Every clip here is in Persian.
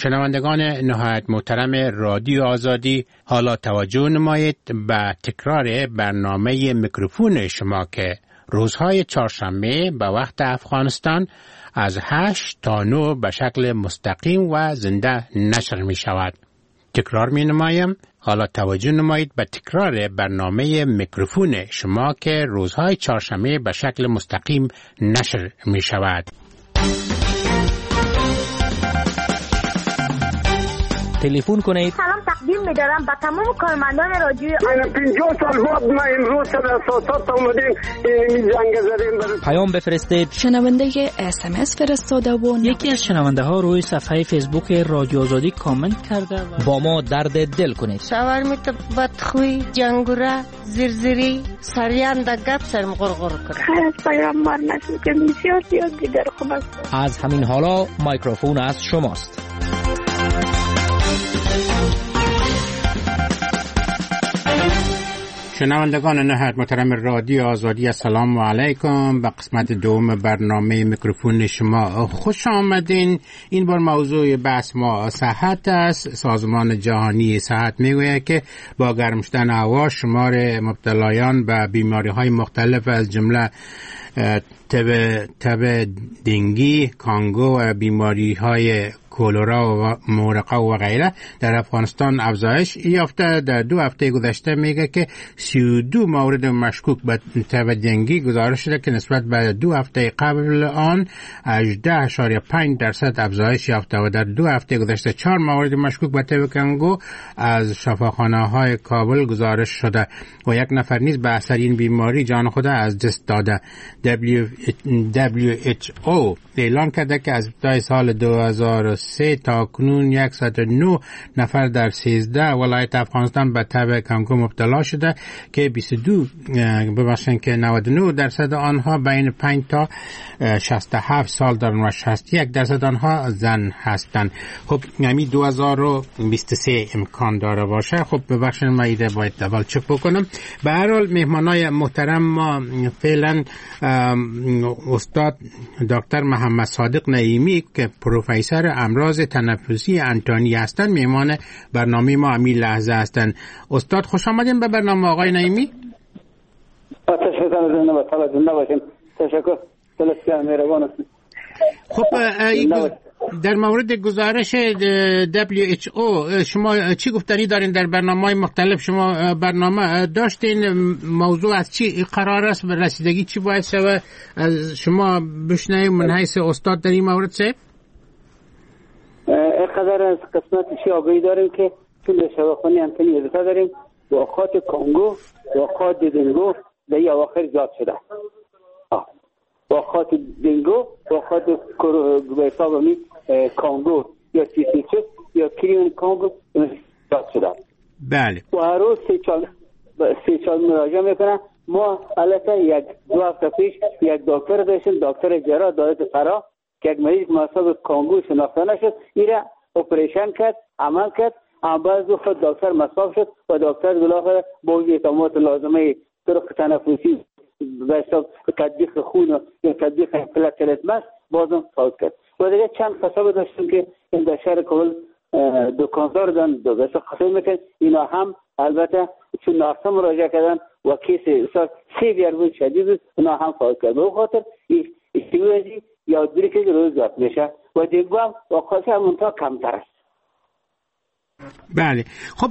شنوندگان نهایت محترم رادیو آزادی، حالا توجه نمایید به تکرار برنامه میکروفون شما که روزهای چهارشنبه به وقت افغانستان از 8 تا 9 به شکل مستقیم و زنده نشر می شود. تکرار می نمایم، حالا توجه نمایید به تکرار برنامه میکروفون شما که روزهای چهارشنبه به شکل مستقیم نشر می شود. تلفن کنید. سلام تقدیم می‌دارم به تمام کارمندان رادیو. من 50 سال بعد ما امروز در اساسات اومدیم این جنگ زدیم. پیام بفرستید. شنونده SMS فرستاده و یکی از شنونده ها روی صفحه فیسبوک رادیو آزادی کامنت کرده و با ما درد دل کنید. شاورمیت بدخوی، جنگوره، زرزری، سریان در گپ سرم غرغر کرد. خیر از پیامبر نشد که بسیار دیگر خوب است. از همین حالا میکروفون از شماست. شنوندگان نهایت محترم رادیو آزادی، السلام علیکم. به قسمت دوم برنامه میکروفون شما خوش آمدین. این بار موضوع بحث ما صحت است. سازمان جهانی صحت میگوید که با گرم شدن هوا شمار مبتلایان به بیماری های مختلف از جمله تب دنگی، کانگو و بیماری های کولرا و مورقه و غیره در افغانستان افزایش یافته. در 2 هفته گذشته میگه که 32 مورد مشکوک به تب دنگی گزارش شده که نسبت به 2 هفته قبل آن 18.5% افزایش یافته و در 2 هفته گذشته 4 مورد مشکوک به تب کانگو از شفاخانه های کابل گزارش شده و 1 نفر نیز به اثر این بیماری جان خود از دست داده. WHO اعلام کرده که از ابتدای سال 2003 تا کنون 109 نفر در 13 ولایت افغانستان به تب کانگو مبتلا شده که 99% آنها بین 5 تا 67 سال دارند و 61% آنها زن هستند. خب یعنی 2023 امکان داره باشه. خب ببخشید من ایده باید اول چک بکنم. به هر حال مهمانای محترم ما فعلا استاد دکتر محمد صادق نعیمی که پروفسور امراض تنفسی انتانی هستند مهمان برنامه ما همین لحظه هستند. استاد خوش آمدین به برنامه آقای نعیمی. تشکر. خب در مورد گزارش WHO شما چی گفتنی دارین در برنامه‌های مختلف؟ شما برنامه داشتین، موضوع از چی قرار است، به رسیدگی چی باید شود؟ از شما بشنویم من حیث استاد در این مورد صاحب. اینقدر از قسمت آگاهی داریم که چون شفاخانه انتانی اضافه داریم واقعات کانگو، واقعات دنگو در این اواخر زیاد شده. واقعات دنگو، واقعات به حساب می کانگو یا CC6 یا کریون کانگو زیاد شده. بله. و هر روز 3 مراجعه میکنن. ما البته 2 هفته پیش یک دکتر داشتیم، دکتر جراح دولت فرا که یک مریض مصاب کانگو شناخته نشد، ایره اپریشن کرد، عمل کرد، اما بعد خود دکتر مصاب شد و دکتر بالاخره با اقدامات لازمه طرق تنفسی به حساب تطبیق خون یا تطبیق پلاتلت بازم فوت کرد. و دیگه چند قصاب داشتیم که این در شهر کابل دکاندار دارن دوست قصاب میکرد، اینا هم البته چون ناخته مراجعه کردن و کیس سیویر بود شدید، اونا هم فوت کرد. به خاطر استیوازی یا دیگه که روز زیاد میشه و دیگه هم واقعا همونطور کمتر است. بله. خب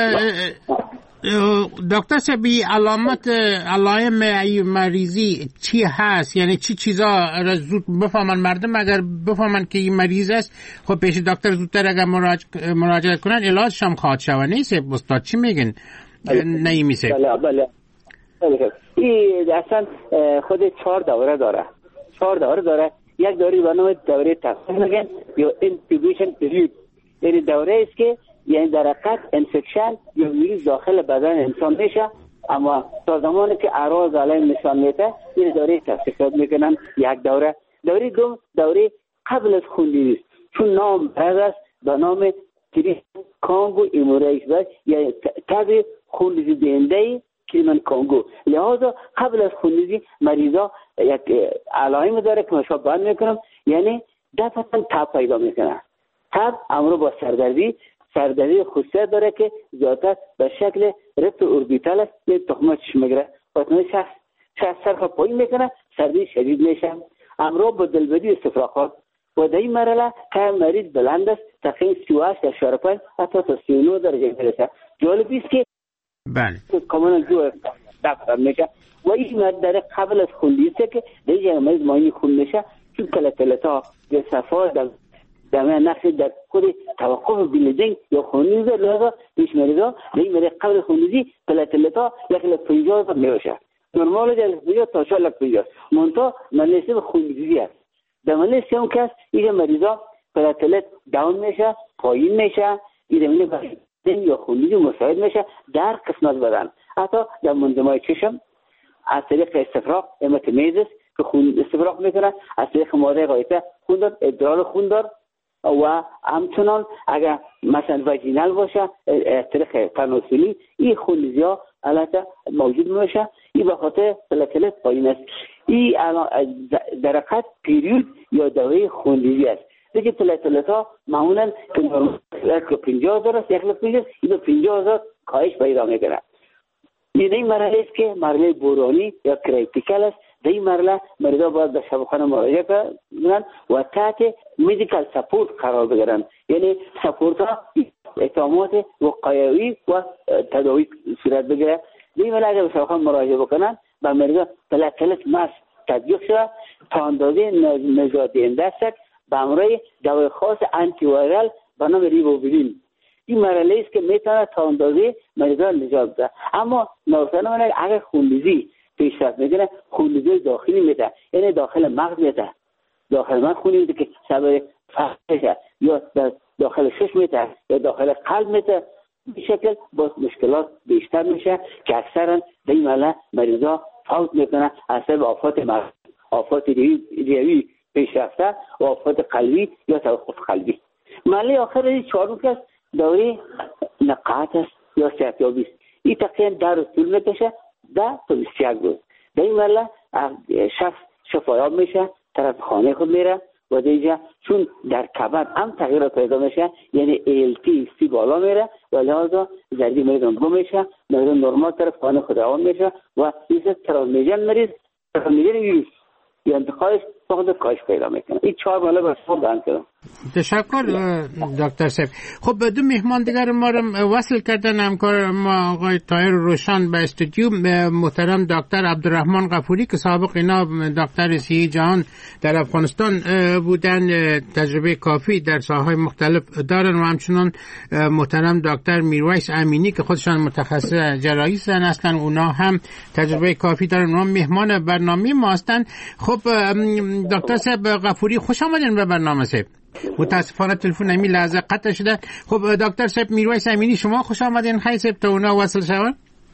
دکتر سبی علائم مریضی چی هست؟ یعنی چی چیزا را زود بفهمن مردم؟ اگر بفهمن که این مریض است خب پیش دکتر زودتر اگر مراجعه کنن علاجش هم خواهد شود. نیست استاد چی میگن؟ نعیمی سه. بله. این اصلا خود 4 دوره داره. 4 دوره داره. یک دوره به نام دوره تفسیر میگن یا انتیبیشن پیریود. یعنی دوره است که یعنی در حقیقت انفکشن یا ویروس داخل بدن انسان میشه، اما تا زمانی که اعراض علیه نشان میده این دوره تشخیص میکنن. یک دوره. دوره دوم دوره قبل از خونریزی چون نام برز است به نام کانگو ایموریش یا تب خونریزی دهنده کریمن کانگو. لحاظا قبل از خونریزی مریضا یک علائم داره که مشابه میکنم، یعنی دفعتا تب پیدا میکنن. تب امرو با سردردی خصوصیت داره که زیادتر به شکل ربط اوربیتال است، یه تخمه چشم میگیره. وقتی شخص سرخ پایین میکنه سردی شدید میشه. امرو با دلبدی استفراغات و در این مرحله که مریض بلند است تقریبا 38.5 حتی تا 39 درجه میرسه. جالب است که بله کاملا جو دفع میشه و این ماده قبل از خونریزی که در این مریض مایع خون میشه، چون پلتلتا یا صفحات در نقش در خود توقف بلیدینگ یا خونریزی لازم پیش مریضا در این مریض قبل خونریزی پلتلتا 150 میشه. نرمال در 150 تا 150 منتها مناسب خونریزی است. در مناسب اون کس این مریضا پلتلت داون میشه، پایین میشه، این مریض یا خونریزی مساعد میشه در قسمت بدن. حتی در منظمای چشم از طریق استفراغ امتمیزس که خون استفراغ میکنه، از طریق ماده غایطه خون دار، ادرار خون دار و همچنان اگر مثلا واژینال باشه از طریق تناسلی این خونریزی ها البته موجود میشه. این به خاطر پلتلت پایین است. این در حقیقت پیریود یا دوره خونریزی است. دیگه پلتلت ها معمولا که نرمال 50,000 است، 150 این 50,000 کاهش پیدا میکنه. این مرحله است که مرحله بورانی یا کریتیکال است. در این مرحله مریضا باید به شفاخانه مراجعه کنند و تحت مدیکال سپورت قرار بگیرند، یعنی سپورت ها اقدامات وقایوی و تداوی صورت بگیره. در این مرحله اگر به شفاخانه مراجعه بکنند به مریضا پلتلت ماس تطبیق شده تا اندازه نجات دهنده است به همراه دواء خاص آنتی وایرال به نام ریبوفلین. این مرحله است که میتونه تا اندازه مریضا نجات بده. اما نوسانه من اگر خونریزی پیشرفت میکنه، خونریزی داخلی میده، یعنی داخل مغز میده، داخل مغز خونی میده که سبب فقر یا داخل شش میده یا داخل قلب میده، به شکل باز مشکلات بیشتر میشه که اکثرا در این مرحله مریضا فوت میکنه از سبب آفات ریوی پیشرفته و آفات قلبی یا توقف قلبی. مرحله آخر چهارم که دوره نقاهت است یا صحتیابی است. این تقریبا 10 روز طول میکشه، 10 تا 21 روز. در این مرحله شخص شفایاب میشه، طرف خانه خود میره و دیگه چون در کبد هم تغییرات پیدا میشه، یعنی ALT بالا میره و لحاظا زردی مریض اندگو میشه، مریض نرمال طرف خانه خود روان میشه و این ترانسمیشن مریض ویروس یا انتقالش فقط کاهش پیدا میکنه. این 4 مرحله به شما بیان کردم. تشکر دکتر صاحب. خب دو مهمان دیگر ما رو وصل کردن، همکار ما آقای طاهر روشن به استودیو، محترم دکتر عبدالرحمن غفوری که سابق اینا دکتر صحی جهان در افغانستان بودن، تجربه کافی در ساحه‌های مختلف دارن، و همچنان محترم دکتر میرویس امینی که خودشان متخصص جراحی هستن، اونا هم تجربه کافی دارن و مهمان برنامه ما هستن. خب دکتر صاحب غفوری خوش آمدین به برنامه صاحب. متاسفانه تلفن همین لحظه قطع شده. خب دکتر صاحب میرویس امینی شما خوش آمدین. خیلی صاحب تا اونا وصل شون.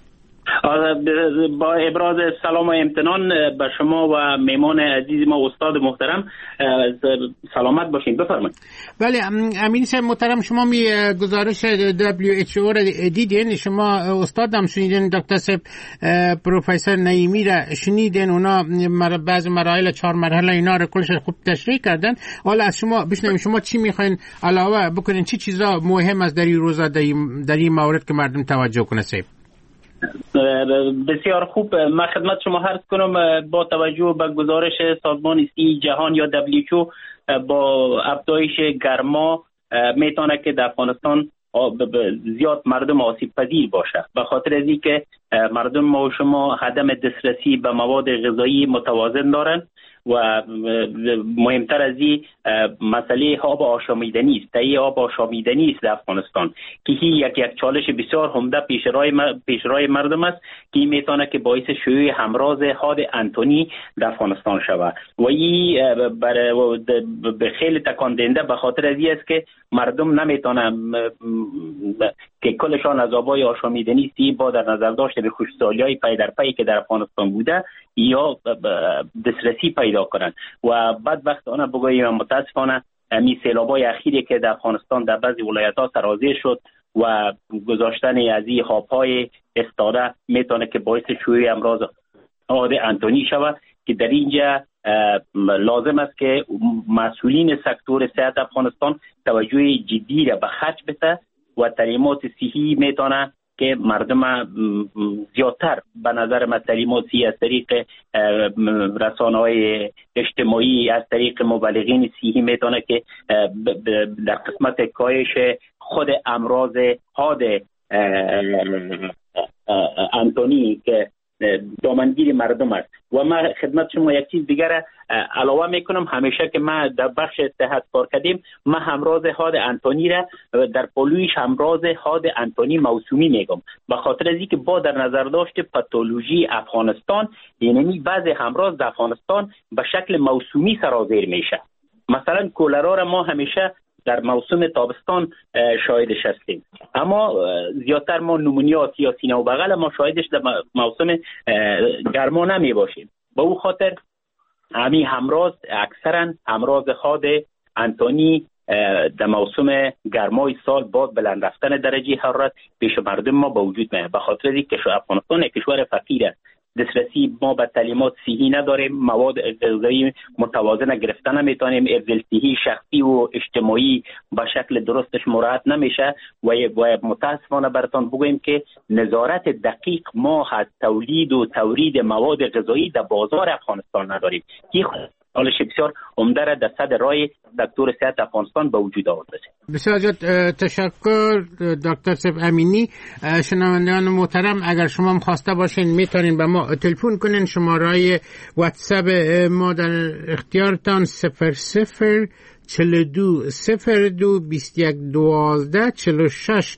با ابراز سلام و امتنان به شما و میمان عزیز ما استاد محترم، سلامت باشین. بفرمایید. بله امینی صاحب محترم، شما می گزارش WHO را دیدین، شما استادم شنیدین، دکتر صاحب پروفسور نعیمی را شنیدین، اونا بعض مراحل 4 مرحله اینا رو کلش خوب تشریح کردن. حالا از شما بشنویم شما چی میخواین علاوه بکنین، چی چیزا مهم است در این روزا در این مورد که مردم توجه کنه صاحب؟ بسیار خوب. من خدمت شما عرض کنم با توجه به گزارش سازمان صحی جهان یا WHO با افزایش گرما میتونه که در افغانستان زیاد مردم آسیب پذیر باشه، به خاطر از اینکه مردم ما و شما عدم دسترسی به مواد غذایی متوازن دارن و مهمتر از این مسئله آب آشامیدنی است. این آب آشامیدنی است در افغانستان که یک چالش بسیار عمده پیشرای مردم است که این میتونه که باعث شیوع همراز حاد انتونی در افغانستان شود و این به خیلی تکان دهنده به خاطر از این است که مردم نمیتونن که کلشان از آبای آشامیدنی است با در نظر داشته به خشکسالی‌های پی در پی که در افغانستان بوده یا دسترسی پیدا کنند و بدبختانه بگوییم متاسفانه می سیلاب‌های اخیری که در افغانستان در بعضی ولایت‌ها سرازیر شد و گذاشتن از این آب‌های استاده میتونه که باعث شیوع امراض حاد انتونی شود که در اینجا لازم است که مسئولین سکتور صحت افغانستان توجه جدی را به خرج بده و تعلیمات صحی میتونه که مردم زیادتر به نظر من تعلیمات صحی از طریق رسانه‌های اجتماعی، از طریق مبلغین صحی میتونه که در قسمت کاهش خود امراض حاد آنتونی که دامنگیر مردم است. و من خدمت شما یک چیز دیگر علاوه میکنم، همیشه که ما در بخش صحت کار کردیم، ما همراز حاد آنتونی را در پلویش همراز حاد آنتونی موسومی میگم، به خاطر از اینکه با در نظر داشت پاتولوژی افغانستان، یعنی بعضی همراز در افغانستان به شکل موسومی سرازیر میشه. مثلا کولرا را ما همیشه در موسم تابستان شاهدش هستیم، اما زیادتر ما نمونیا یا سینه و بغل ما شاهدش در موسم گرما نمی باشیم. با او خاطر همین همراز اکثرا همراز حاد آنتونی در موسم گرمای سال با بلند رفتن درجه حرارت پیش مردم ما به وجود میاد. به خاطر اینکه افغانستان یک کشور فقیر است، دسترسی ما به تعلیمات صحی نداریم، مواد غذایی متوازن گرفتن نمیتونیم، ارزل صحی شخصی و اجتماعی به شکل درستش مراعات نمیشه و متاسفانه براتون بگویم که نظارت دقیق ما از تولید و تورید مواد غذایی در بازار افغانستان نداریم. حالش بسیار عمده را در صدر راه دکتر صحت افغانستان به وجود آورده. بسیار تشکر دکتر صاحب امینی. شنوندگان محترم، اگر شما هم خواسته باشین میتونین به ما تلفن کنین. شماره واتساپ ما در اختیارتان 00 42 02 21 12 46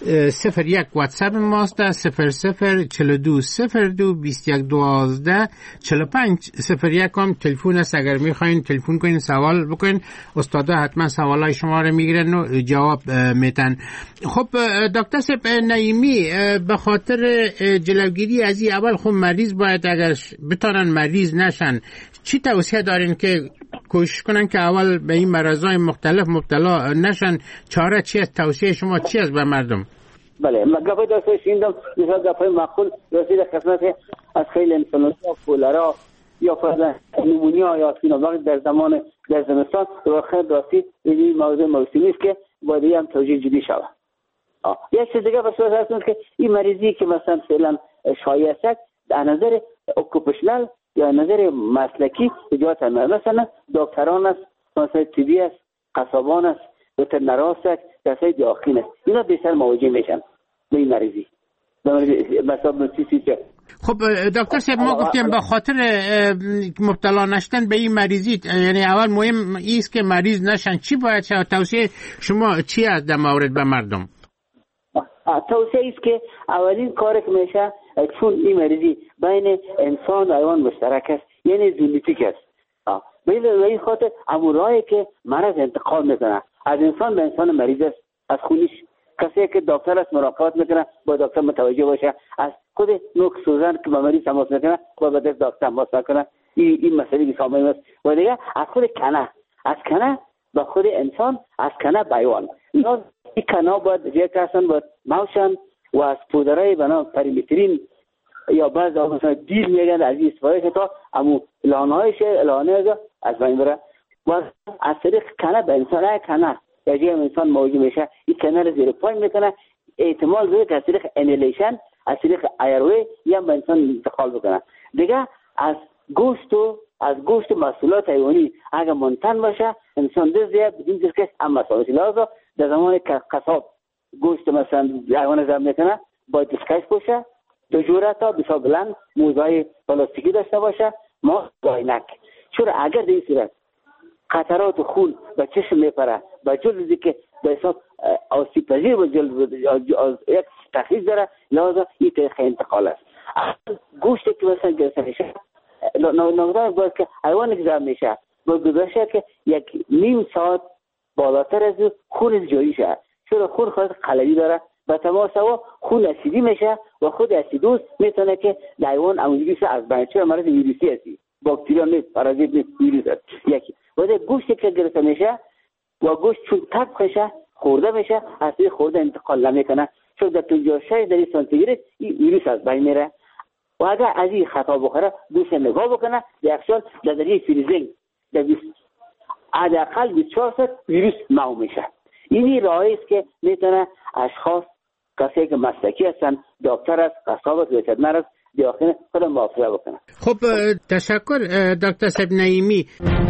01 واتساپ ماست. 00 42 02 21 12 45 01 هم تلفن است. اگر میخواین تلفن کنین سوال بکنین، استادا حتما سوالای شما رو میگیرن و جواب میتن. خب دکتر صاحب نعیمی، به خاطر جلوگیری از این اول خب مریض باید اگر بتونن مریض نشن، چی توصیه دارین که کوشش کنن که اول به این مرضای مختلف مبتلا نشن؟ چاره چی است؟ توصیه شما چی است به مردم؟ بله، من گفته داشته شیندم مثلا گفته معقول رسید قسمت از خیلی انفلانزا، کولرا یا فرضاً نمونیا یا سینوواک در زمان در زمستان راستی این موضوع موسمی است که باید هم توجیه جدی شود. یک چیز دیگه بسیار هست که این مریضی که مثلا فعلا شایع است در نظر اکوپیشنال یا نظر مسلکی ایجاد هست. مثلا دکتران است، مثلا طبی است، قصابان است، وترنراست، کسای داخلی است، اینا بیشتر مواجه میشن به این مریضی. مثلا خب دکتر صاحب ما گفتیم به خاطر مبتلا نشدن به این مریضی، یعنی اول مهم است که مریض نشن، چی باید شود؟ توصیه شما چی است در مورد به مردم؟ توصیه است که اولین کار که میشه، چون این مریضی بین انسان و حیوان مشترک است، یعنی ژنتیک است، به این خاطر امورایی که مرض انتقال میکنه از انسان به انسان مریض است، از خونش. کسی که دکتر است مراقبت میکنه با دکتر متوجه باشه، از خود نوک سوزن که با مریض تماس میکنه با دست دکتر تماس نکنه. این مسئله بسیار مهم است. و دیگه از خود کنه، از کنه به خود انسان، از کنه به حیوان. این کنه باید یک کسان باید موشن و از پودرهای بنا پریمترین یا بعض مثلا دیل میگن از این استفاده تا امو لانهایش لانه از بین بره و از طریق کنه به انسان کنه یا جای انسان موجود میشه. این کنه رو زیر پای میکنه، احتمال داره که از طریق انیلیشن از طریق ایروی یا به انسان انتقال بکنه. دیگه از گوشت و محصولات حیوانی اگر منتن باشه انسان دزدیه بدین که هم مسئولیتی لازم. در زمان که قصاب گوشت مثلا حیوان ضبط میکنه باید دستکش باشه، دو جوره تا بسیار بلند، موزهای پلاستیکی داشته باشه، ماسک و عینک. چون اگر در این صورت قطرات خون به چشم میپره، به جلدی که به حساب آسیب پذیر به جلد یک تخریج داره، لازم این طریق انتقال است. گوشت که مثلا گرفته میشه نگذار باید که حیوانی که ضبط میشه باید گذاشته که یک نیم ساعت بالاتر از خون جایی شه، چون خون خواهد قلبی داره و تماس و خون اسیدی میشه و خود اسیدوز میتونه که در حیوان امونجوری شه از بین، چون مرض ویروسی هستی، باکتریا نیست، پارازیت نیست، ویروس است. یکی و گوشت که گرفته میشه و گوشت چون طبخ شه خورده میشه، از خورده انتقال نمیکنه، چون در 56 درجه سانتیگراد این ویروس از بین میره. و و اگر از این خطا بخوره دوست نگاه بکنه یکشال در ذریعه فریزینگ در حداقل 24 ساعت ویروس محو میشه. اینی راهی است که میتونه اشخاص کسی که مسلکی هستن، دکتر است، قصاب است، وترنر است، داخل خود محافظه بکنه. خب تشکر دکتر صاحب نعیمی.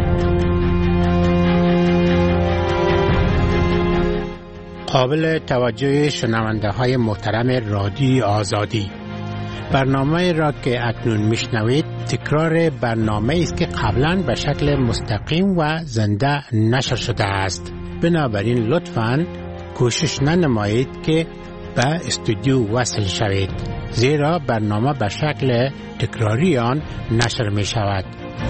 قابل توجه شنونده های محترم رادیوی آزادی، برنامه را که اکنون میشنوید تکرار برنامه است که قبلا به شکل مستقیم و زنده نشر شده است. بنابراین لطفاً کوشش ننمایید که به استودیو وصل شوید، زیرا برنامه به شکل تکراری آن نشر می شود.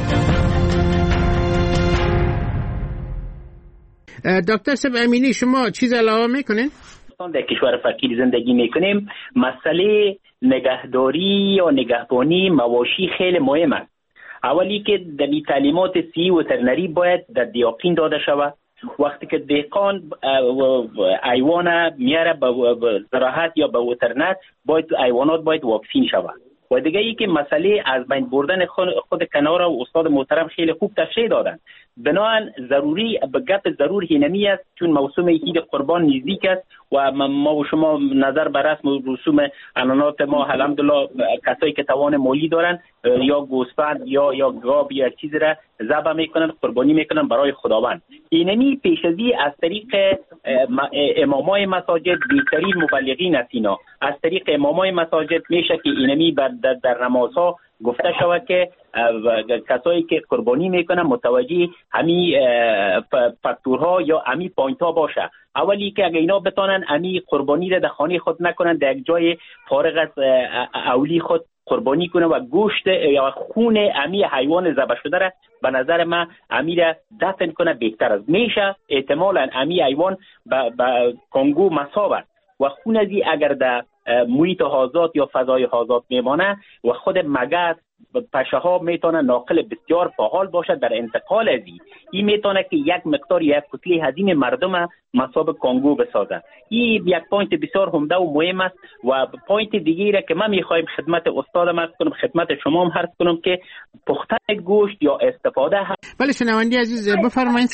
دکتر صاحب امینی، شما چیز علاوه میکنین؟ در کشور فقیر زندگی میکنیم، مسئله نگهداری یا نگهبانی مواشی خیلی مهم است. اولی که در تعلیمات سی و وترنری باید در دیاقین داده شود. وقتی که دهقان حیوان میاره به زراعت یا به وترنت، باید حیوانات باید واکسین شود. و دیگه ای که مسئله از بین بردن خود کنار و استاد محترم خیلی خوب تشریح دادن. بنابراین ضروری به گپ ضرور هینمی است، چون موسم عید قربان نزدیک است و ما و شما نظر بر رسم و رسوم عنعنات ما الحمدلله کسایی که توان مالی دارن یا گوسفند یا گاو یا چیزی را ذبح میکنن، قربانی میکنن برای خداوند. اینمی پیشازی از طریق امامای مساجد، بهترین مبلغین است اینا، از طریق امامای مساجد میشه که اینمی در نمازها گفته شود که کسایی که قربانی میکنن متوجه همین فاکتورها یا همین پوینت ها باشه. اولی که اگه اینا بتونن همین قربانی را در خانه خود نکنن، در یک جای فارغ از اولی خود قربانی کنه و گوشت یا خون همین حیوان ذبح شده را به نظر من همین را دفن کنه بهتر است. میشه احتمالاً همین حیوان به کنگو مصاب است و خون ازی اگر در محیط آزاد یا فضای آزاد میمانه و خود مگس پشه ها میتونه ناقل بسیار فعال باشد در انتقال ازی. این میتونه که یک مقدار یک کتله هزینه مردم مصاب کنگو بسازه. این یک پوینت بسیار عمده و مهم است. و پوینت دیگه را که من میخوایم خدمت استادم عرض کنم، خدمت شما هم عرض کنم که پختن گوشت یا استفاده بله شنوندی عزیز بفرمایید.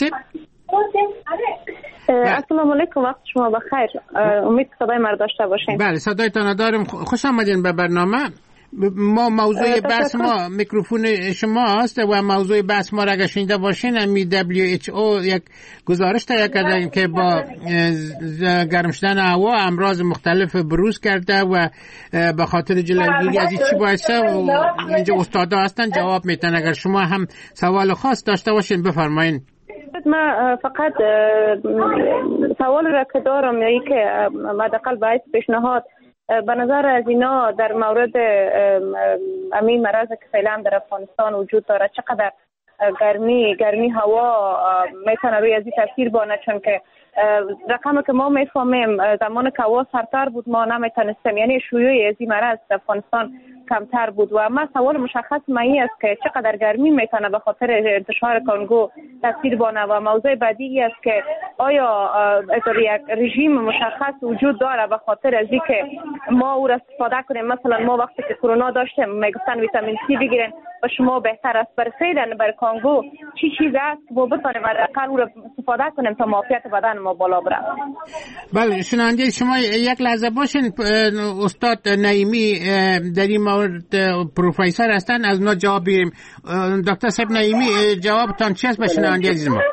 السلام علیکم، وقت شما بخیر. امید صدای ما داشته باشین. بله صدایتان دارم. خوش آمدین به برنامه ما. موضوع بحث ما میکروفون شماست و موضوع بحث ما را اگر شنیده باشین، امی WHO یک گزارش تهیه کرده که با گرم شدن هوا امراض مختلف بروز کرده و به خاطر جلوگیری از این چی باعثه و اینجا استادا هستن جواب میتن. اگر شما هم سوال خاص داشته باشین بفرمایین. من فقط سوال را که دارم یعنی که حداقل باید پیشنهاد به نظر از اینا در مورد همین مرض که فعلا در افغانستان وجود داره، چقدر گرمی هوا میتونه روی از این تاثیر بانه، چون که رقمی که ما میفهمیم زمان که هوا سرتر بود ما نمیتونستیم، یعنی شیوع از این مرض در افغانستان کمتر بود. و ما سوال مشخص مایی است که چقدر گرمی میتونه به خاطر انتشار کنگو تاثیر بانه. و موضوع بعدی است که آیا یک رژیم مشخص وجود داره به خاطر از اینکه ما او را استفاده کنیم. مثلا ما وقتی که کرونا داشتیم میگفتن ویتامین سی بگیرین و شما بهتر است. برای فعلا برای کنگو چی چیز است که ما بتونیم حداقل او را استفاده کنیم تا معافیت بدن ما بالا بره؟ بله شنونده شما یک لحظه باشین. استاد نعیمی در این مورد پروفسور هستن، از اونا جواب بگیریم. دکتر صاحب نعیمی جوابتان چی است به شنونده عزیز ما؟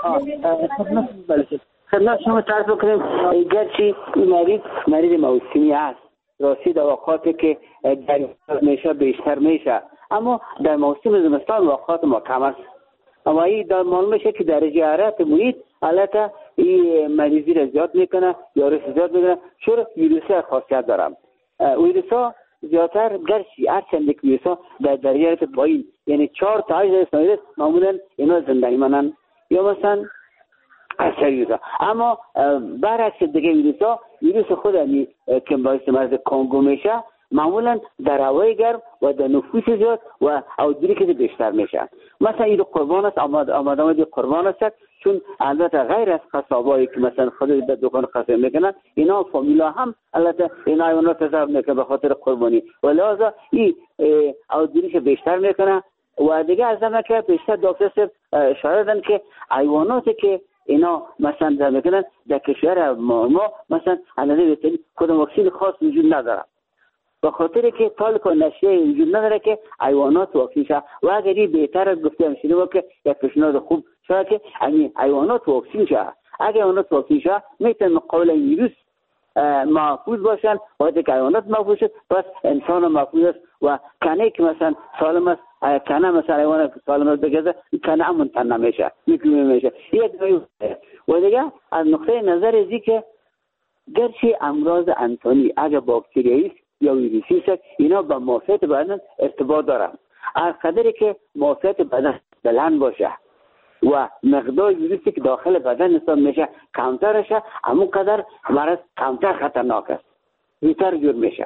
خدمت شما تعریف کنیم. گرچه این مریض موسمی است، راستی در اوقاتی که گرم میشه بیشتر میشه، اما در موسم زمستان اوقات ما کم است. اما این در معلوم میشه که درجه حرارت محیط البته این مریضی را زیاد میکنه یا رس زیاد میکنه، چون ویروس خاصیت دارم. ویروس ها زیادتر گرچه هرچند که ویروس ها در درجه حرارت پایین یعنی 4 تا 8 درجه سانتیگراد معمولا اینا زنده میمانند یا مثلا اکثر ویروس ها. اما برعکس دیگه ویروس خود که باعث مرض کنگو میشه معمولا در هوای گرم و در نفوس زیاد و عودری که بیشتر میشه. مثلا این قربان است، آمدامدی قربان است، چون البته غیر از قصابایی که مثلا خود به دکان قصاب میکنن، اینا فامیلا هم البته اینا حیوانات تصرف میکنن به خاطر قربانی و لذا این عودریش بیشتر میکنه. و دیگه از همه که بیشتر دکتر اشاره دادن که حیواناتی که اینا مثلا در میکنن در کشور ما مثلا اندازه بهتری کدام واکسین خاص وجود نداره، به خاطر که تالک و نشریه وجود نداره که حیوانات واکسین شه. و اگر این بهتر گفته میشه که یک پیشنهاد خوب شده که همین حیوانات واکسین شه. اگر حیوانات واکسین شه میتونه مقابل ویروس محفوظ باشن و دیگه حیوانات محفوظ شد، پس انسان محفوظ است و کنه که مثلا سالم است، کنه مثلا حیوان سالم است بگذاره کنه هم منتن نمیشه، میشه. و دیگه از نقطه نظر ازی که گرچه امراض انسانی اگر باکتریایی یا ویروسی است اینا با معافیت بدن ارتباط دارن. از قدری که معافیت بدن بلند باشه و مقدار ویروسی که داخل بدن انسان میشه کمتر شه، همون قدر مرض کمتر خطرناک است، بیشتر جور میشه.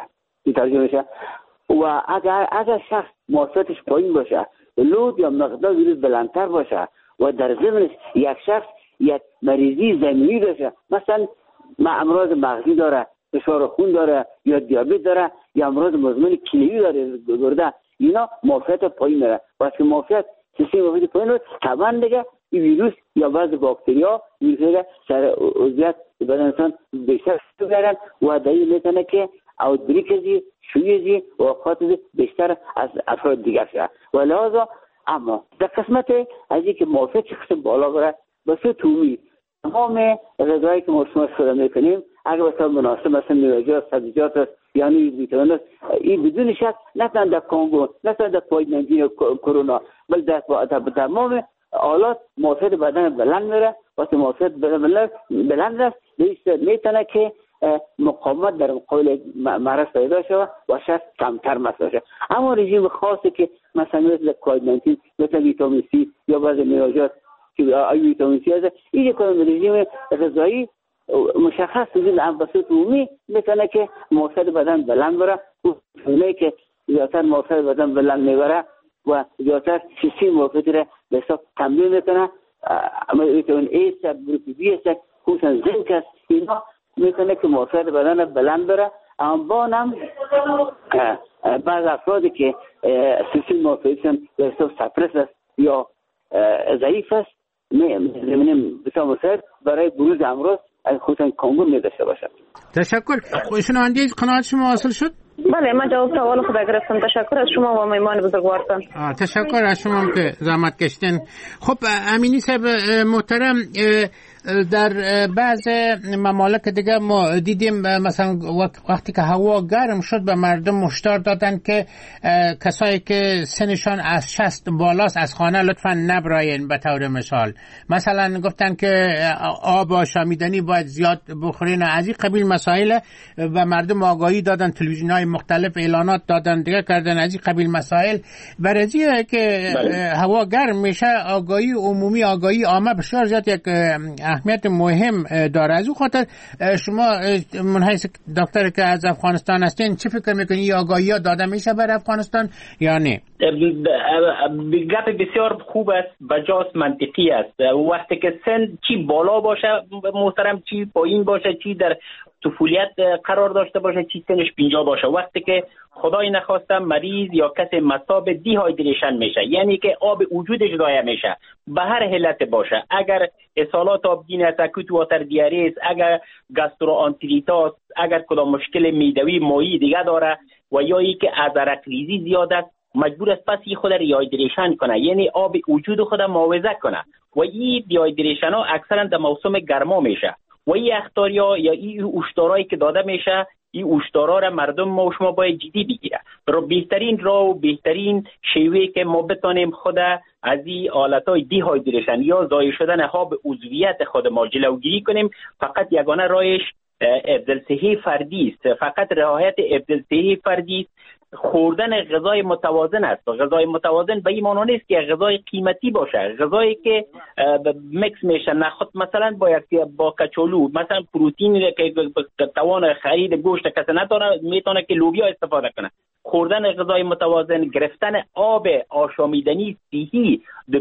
و اگر شخص معافیتش پایین باشه، لود یا مقدار ویروس بلندتر باشه و در ضمنش یک شخص یک مریضی ضمنی داشته، مثلا امراض مغزی داره، فشار خون داره یا دیابت داره یا امراض مزمن کلیوی داره، گرده، اینا معافیت پایین داره. واسه معافیت سیستم معافیت پایین رو طبعا دیگه این ویروس یا بعض باکتریا ویروس سر عضویت بدن انسان بیشتر دارن و دلیل میتونه که اوتبریکزی شویزی و وفات بیشتر از افراد دیگر شد. و لحاظا اما در قسمت از اینکه معافیت چه قسم بالا بره بسیار تومی تمام غذایی که ما شما استفاده میکنیم اگر بسیار مناسب مثلا میوه‌جات، سبزیجات است یعنی ویتامین است، این بدون شک نه تنها در کنگو نه تنها در کووید-19 کرونا بلکه در تمام آلات معافیت بدن بلند میره. وقتی معافیت بدن بلند است میتونه که مقاومت در مقابل مرض پیدا شود و شخص کمتر مسئله شود. اما رژیم خاصی که مثلا مثل کووید-19 مثل ویتامین سی یا بعض میوه‌جات که ویتامین سی است، این یک رژیم غذایی مشخص وجود بسیط عمومی میتونه که معافیت بدن بلند بره. اونایی که زیادتر معافیت بدن بلند میبره و زیادتر سیستم معافیت را به حساب تمرین میکنه، ویتامین ای است، گروپ بی است، خصوصا زنک است، اینا میتونه که معافیت بدن بلند بره. اما هم بعض افرادی که سیستم معافیتشون به حساب سپرس است یا ضعیف است می‌بینیم بسیار مساعد برای بروز امراض از خصوصا کنگو می‌داشته باشد. تشکر. شنونده قناعت شما حاصل شد؟ بله من جواب سوال خود گرفتم. تشکر از شما و مهمان بزرگوارتان. تشکر از شما که زحمت کشیدین. خب امینی صاحب محترم، در بعض ممالک دیگه ما دیدیم مثلا وقتی که هوا گرم شد به مردم هشدار دادن که کسایی که سنشان از 60 بالاست از خانه لطفاً نبراین. به طور مثلا گفتن که آب آشامیدنی باید زیاد بخورین. از این قبیل مسائل و مردم آگاهی دادن، تلویزیون‌های مختلف اعلانات دادن دیگه کردن از این قبیل مسائل. برای که هوا گرم میشه آگاهی عمومی، آگاهی عامه بسیار زیاد یک اهمیت مهم داره. از اون خاطر شما من حیث دکتر که از افغانستان هستین چی فکر میکنید؟ آگاهی ها داده میشه برای افغانستان یا نه؟ گپ بسیار خوب است، بجاست، منطقی است. وقتی که سن چی بالا باشه محترم، چی پایین باشه، چی در طفولیت قرار داشته باشه، چی سنش 50 باشه، وقتی که خدای نخواسته مریض یا کسی مصاب دیهایدریشن میشه، یعنی که آب وجودش ضایع میشه به هر حالت باشه، اگر اسهالات آبگین است، اکوت واتر دیاریز، اگر گاستروانتریتاس، اگر کدام مشکل معدوی مایی دیگه داره و یا ای که از عرق ریزی زیاد است، مجبور است پس خود ریهایدریشن کنه، یعنی آب وجود خود معاوضه کنه. و این دیهایدریشن ها اکثرا در موسم گرما میشه و این اخطاریا یا این هشدارایی که داده میشه، این هشدارا را مردم ما و شما باید جدی بگیره. بهترین راه و بهترین شیوه که ما بتانیم خود از این حالتهای دیهایدریشن یا ضایع شدن آب عضویت خود ما جلوگیری کنیم، فقط یگانه راهش افضل صحی فردی است. فقط رعایت افضل صحی فردی است خوردن غذای متوازن است. غذای متوازن به این معنی نیست که غذای قیمتی باشه، غذایی که میکس میشه. نخود مثلا با کچالو مثلا پروتئین که توان خرید گوشت کسی نداره میتونه که لوبیا استفاده کنه. خوردن غذای متوازن، گرفتن آب آشامیدنی صحی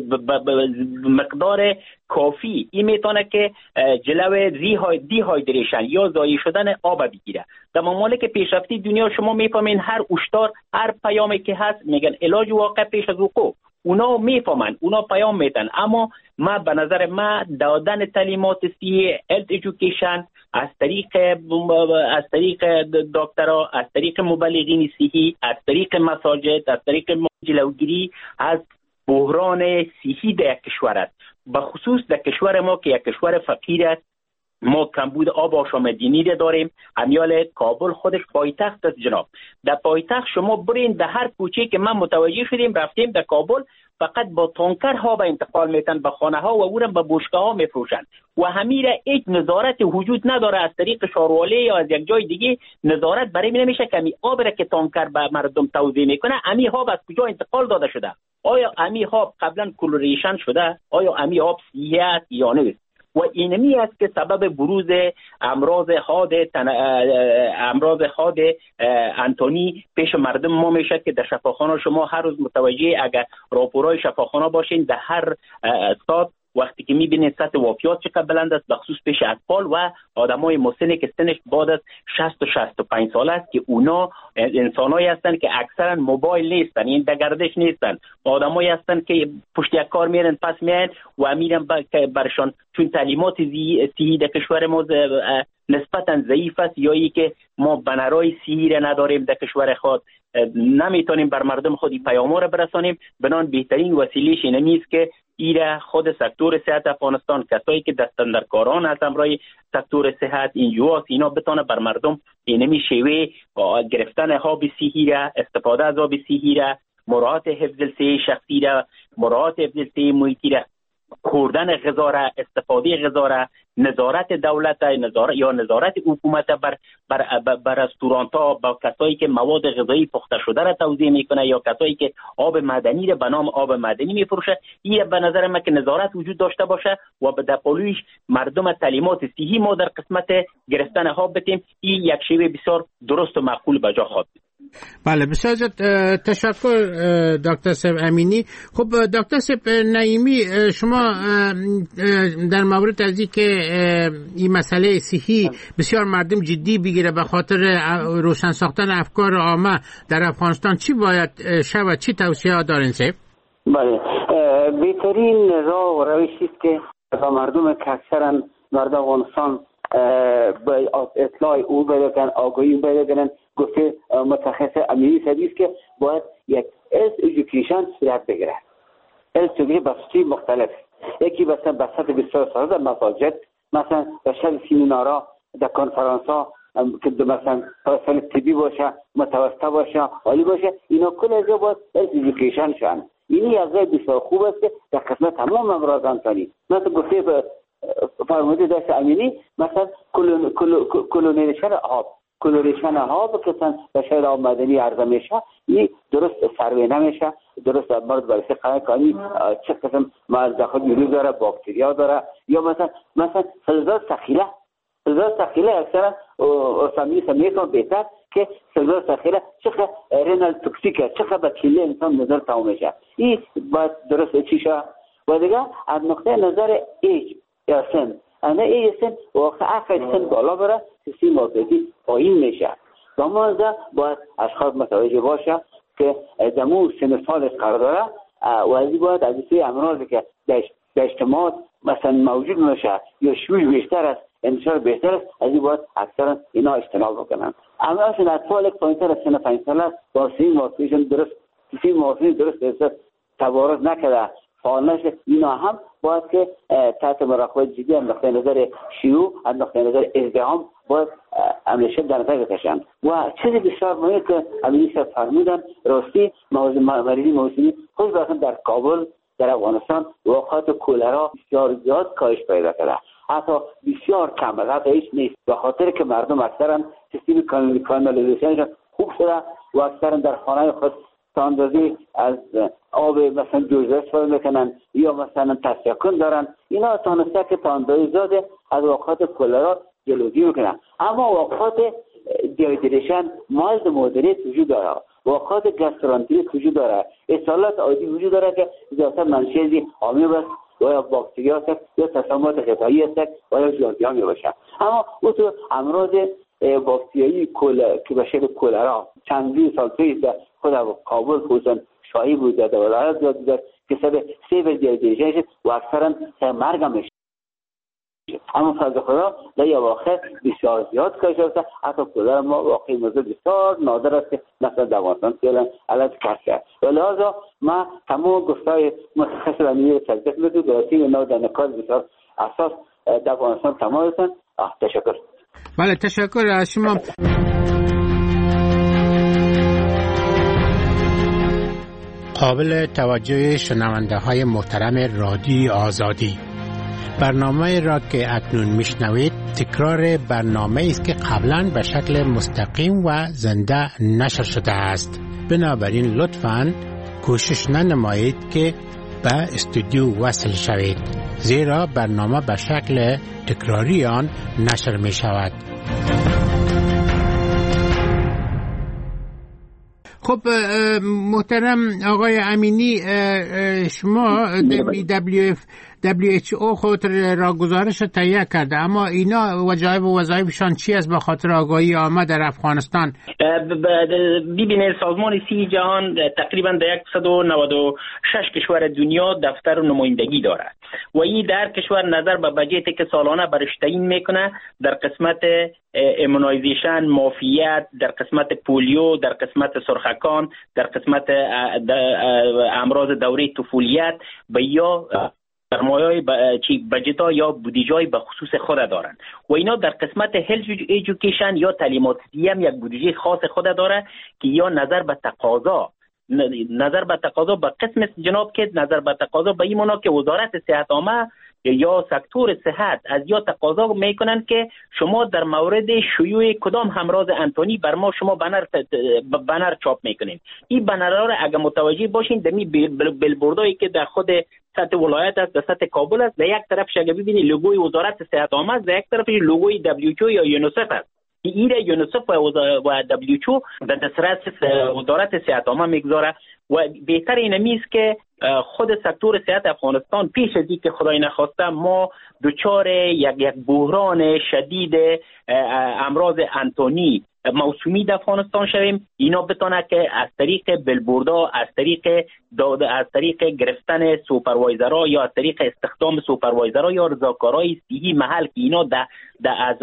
مقدار کافی، این میتونه که جلوی دیهایدریشن یا ضایع شدن آب بگیره. در ممالک پیشرفته دنیا شما میفهمین هر هشدار، هر پیامی که هست میگن علاج واقع پیش از وقوع. اونا میفهمن، اونا پیام میدن، اما ما به نظر ما دادن تعلیمات صحی، هلت ایژوکیشن از طریق دکترها، از طریق مبلغین صحی، از طریق مساجد، از طریق جلوگیری از بحران صحی در کشور است. به خصوص در کشور ما که یک کشور فقیر است، ما کمبود آب آشامیدنی داریم. امیال کابل خودش پایتخت است جناب. در پایتخت شما برین در هر کوچه که من متوجه شدیم رفتیم در کابل، فقط با تانکرها به انتقال میتن به خانه ها و اونم به بشکه ها میفروشن و همیره هیچ نظارت وجود نداره از طریق شارواله یا از یک جای دیگه نظارت برای نمیشه که امی آب را که تانکر به مردم توزیع میکنه امی آب از کجا انتقال داده شده، آیا امی آب قبلا کلوریشن شده، آیا امی آب صحیح است یا نه. و اینمی است که سبب بروز امراض حاد انتونی پیش مردم ما میشه که در شفاخانه شما هر روز متوجه اگر راپورای شفاخانه باشین در هر ساعت وقتی که میبینید سطح وفیات چقدر بلند است، بخصوص پیش اطفال و آدمای مسنی که سنش بعد از 60 و 65 سال است که اونا انسانایی هستند که اکثرا موبایل نیستن، این در گردش نیستن، آدمایی هستند که پشت یک کار میرن پس میان و میرن برشان چون تعلیمات صحی در کشور ما نسبتا ضعیف است یا ای که ما بنرای صحی را نداریم در کشور خود، نمیتونیم بر مردم خودی پیام را برسانیم. بنان بهترین وسیلهش اینمی است که ایره خود سکتور صحت افغانستان، کسایی که دستن در کاران از امرای سکتور صحت اینجواست، اینا بتونه بر مردم اینمی شیوه گرفتن آب صحی را، استفاده از آب صحی را، مراعات حفظ الصحه شخصی را، مراعات حفظ الصحه محیطی را، خوردن غذا را، استفاده غذا را، نظارت دولت یا نظارت حکومت بر رستورانت ها با کسایی که مواد غذایی پخته شده را توزیع میکنه یا کسایی که آب معدنی را به نام آب معدنی میفروشه، این به نظر من که نظارت وجود داشته باشه و به دپالویش مردم تعلیمات صحی ما در قسمت گرفتن آب بدیم. این یک شیوه بسیار درست و معقول به جا خواهد. بله بسیار تشکر دکتر صاحب امینی. خب دکتر صاحب نعیمی، شما در مورد از اینکه این مسئله صحی بسیار مردم جدی بگیره به خاطر روشن ساختن افکار عامه در افغانستان چی باید شود، چی توصیه دارین صاحب؟ بله، بهترین راه و روشی است که مردم که اکثرا مردم افغانستان به اطلاع او پیدا کنن، آگاهی پیدا کنن. گفته متخصص امینی سدیست که باید یک هلت ایژوکیشن صورت بگیره. هلت ایژوکیشن بسیار مختلف، یکی مثلا به سطح بسیار سال در مساجد، مثلا به شکل سیمینارها، در کنفرانس ها که مثلا فاصل طبی باشه، متوسط باشه، عالی باشه، اینا کل از باید هلت ایژوکیشن شن. این یک جای بسیار خوب است که در قسمت تمام امراض انسانی مثلا گفته فرموده داشت امینی، مثلا کلوریشن آب که به شکل آب معدنی عرضه میشه، این درست سروی نمیشه، درست مورد بررسی قانونی چه قسم مواد ویروس داره، باکتریا داره، یا مثلا فلزات ثقیله اکثرا اسامی میکنه بهتر که فلزات ثقیله چقدر رنال توکسیکه، چقدر به کلیه انسان نظر تمام میشه. این باید درست چیشه. و دیگه از نقطه نظر ایج یا سن، انا ای سن واقعا سن بالا بره سیستم عصبی پایین میشه. و ما باید اشخاص متوجه باشه که دمو سن سال قرار داره و از باید از این امراضی که در اجتماع مثلا موجود میشه یا شویش بیشتر است، انتشار بیشتر است، از این باید اکثرا اینا اجتناب بکنن. اما اصلا اطفال یک پایینتر از سن 5 ساله با سیستم درست تبارز نکرده فعال نشه، اینا هم باید که تحت مراقبت جدی از نقطه نظر شیوع، از نقطه نظر ازدحام باید عملشت در نظر بکشن. و چیزی بسیار مهمه که امینی صاحب فرمودن راستی مریضی موسمی خود باشن در کابل در افغانستان واقعات کولرا بسیار زیاد کاهش پیدا کرده، حتی بسیار کم، حتی هیچ نیست، به خاطر که مردم اکثرا سیستم کانالیزیشنشون خوب شده و اکثرا در خانه خود تاندازی از آب مثلا جوجه استفاده میکنن یا مثلا تسکن دارن. اینا تانسته که تاندازی زاده از وقات کولرا جلوگیری میکنن. اما وقات دیهایدریشن مالد مودریت وجود داره، وقات گاسترانتریت وجود داره، اسهالات عادی وجود داره که ذاتا منشأ آمیب است و یا باکتری است یا تسممات غذایی است و یا ژرگیا می باشه. اما او تو امراض باکتریایی که به شکل کولرا چندین سال پیش خود کابل خصوصا شایع بود در ولایت زیاد بود که سبب سیور دیهایدریشن شد و اکثرا مرگ هم میشه. اما فضل خدا در یه واقع بسیار زیاد کار شده. حتی کولر ما واقعی موضوع بسیار نادر است که مثلا در افغانستان فعلا علیه کار کرد. و لحاظا ما تمام گفتای متخصص را نیروی تصدیق میدو دراتی و نو در نکات بسیار اساس در افغانستان تمام هستند. تشکر. بله تشکر از شما. قابل توجه شنونده های محترم رادیو آزادی، برنامه را که اکنون میشنوید تکرار برنامه است که قبلا به شکل مستقیم و زنده نشر شده است. بنابراین لطفاً کوشش ننمایید که به استودیو وصل شوید، زیرا برنامه به شکل تکراری آن نشر می شود. خب محترم آقای امینی، شما WHO خود را گزارش تهیه کرده، اما اینا وجایب و وظایفشان چی است به خاطر آگاهی عامه در افغانستان؟ ببینید سازمان صحت جهان تقریبا در 196 کشور دنیا دفتر نمایندگی دارد و این در کشور نظر به بجتی که سالانه برش تعیین میکنه در قسمت ایمونایزیشن، معافیت، در قسمت پولیو، در قسمت سرخکان، در قسمت امراض دوره طفولیت به یا سرمایه‌های بجتا یا بودجه‌ای به خصوص خود دارند و اینا در قسمت هلت ایژوکیشن یا تعلیمات هم یک بودجه خاص خود داره که یا نظر به تقاضا به قسم جناب که نظر به تقاضا به این معنا که وزارت صحت عامه یا سکتور صحت از یا تقاضا میکنن که شما در مورد شیوع کدام همراض انتونی بر ما شما بنر چاپ میکنین. این بنرها را اگه متوجه باشین دمی بلبوردایی که در خود سطح ولایت است، در سطح کابل است، در یک طرف شگه ببینید لوگوی وزارت صحت عامه است، در یک طرف لوگوی WHO یا یونیسف است. این یونیسف و WHO در دسترس وزارت صحت عامه میگذاره و بهتر اینمی است که خود سکتور صحت افغانستان پیش از اینکه خدای نخواسته ما دچار یک بحران شدید امراض انتونی موسومی در افغانستان شویم، اینا بتونه که از طریق بلبوردا، از طریق گرفتن سوپروایزرها یا از طریق استخدام سوپروایزرها یا رضاکارای صحی محل که اینا از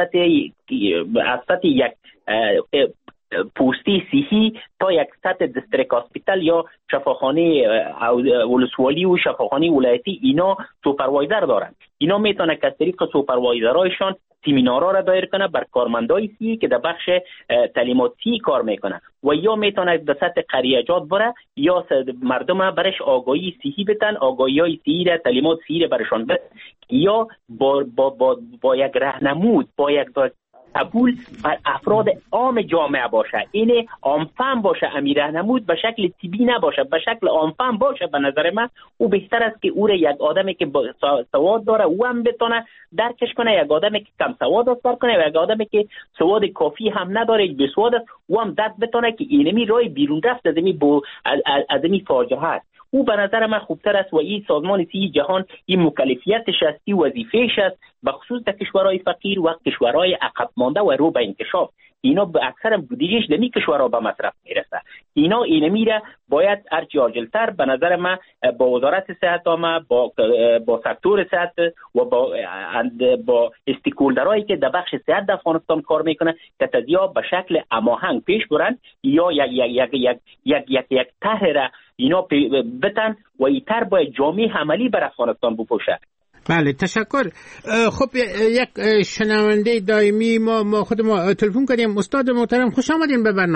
سطح یک پوستی صحی تا یک سطح دیستریکت هاسپیتال یا شفاخانه ولسوالی و شفاخانه ولایتی اینا سوپروایزر دارن. اینا میتونه که از طریق سوپروایزرهایشان سیمینارها را دایر کنه بر کارمندای صحی که در بخش تعلیماتی کار میکنه و یا میتونه به سطح قریجات بره یا مردم برش آگاهی صحی بدن، آگاهی‌های صحی را تعلیمات صحی را برشان بدن یا با یک راهنمود، با یک قبول بر افراد عام جامعه باشه، این عامفهم باشه، امیر راهنمود به شکل طبی نباشه، به شکل عامفهم باشه. به نظر من او بهتر است که او را یک آدمی که سواد داره او هم بتونه درکش کنه، یک آدمی که کم سواد است درک کنه و یک آدمی که سواد کافی هم نداره به سواد است او هم درک بتونه که اینمی راه بیرون رفت از این فاجعه است. او به نظر من خوبتر است و این سازمان صحت جهان این مکلفیتش است، این وظیفه‌اش است به خصوص در کشورهای فقیر و کشورهای عقب مانده و رو به انکشاف. اینا به اکثر بودجهش دمی کشورها به مصرف میرسه. اینا میره باید هرچی عاجلتر به نظر من با وزارت صحت عامه، با سکتور صحت و با استیکولدرایی که در بخش صحت در افغانستان کار میکنه که تزیا به شکل هماهنگ پیش برن یا یک طرح اینا بتن و این طرح باید جامع عملی بر افغانستان بپوشه. بله تشکر. خب یک شنونده دائمی ما خود ما تلفن کردیم. استاد محترم خوش آمدین به برنامه.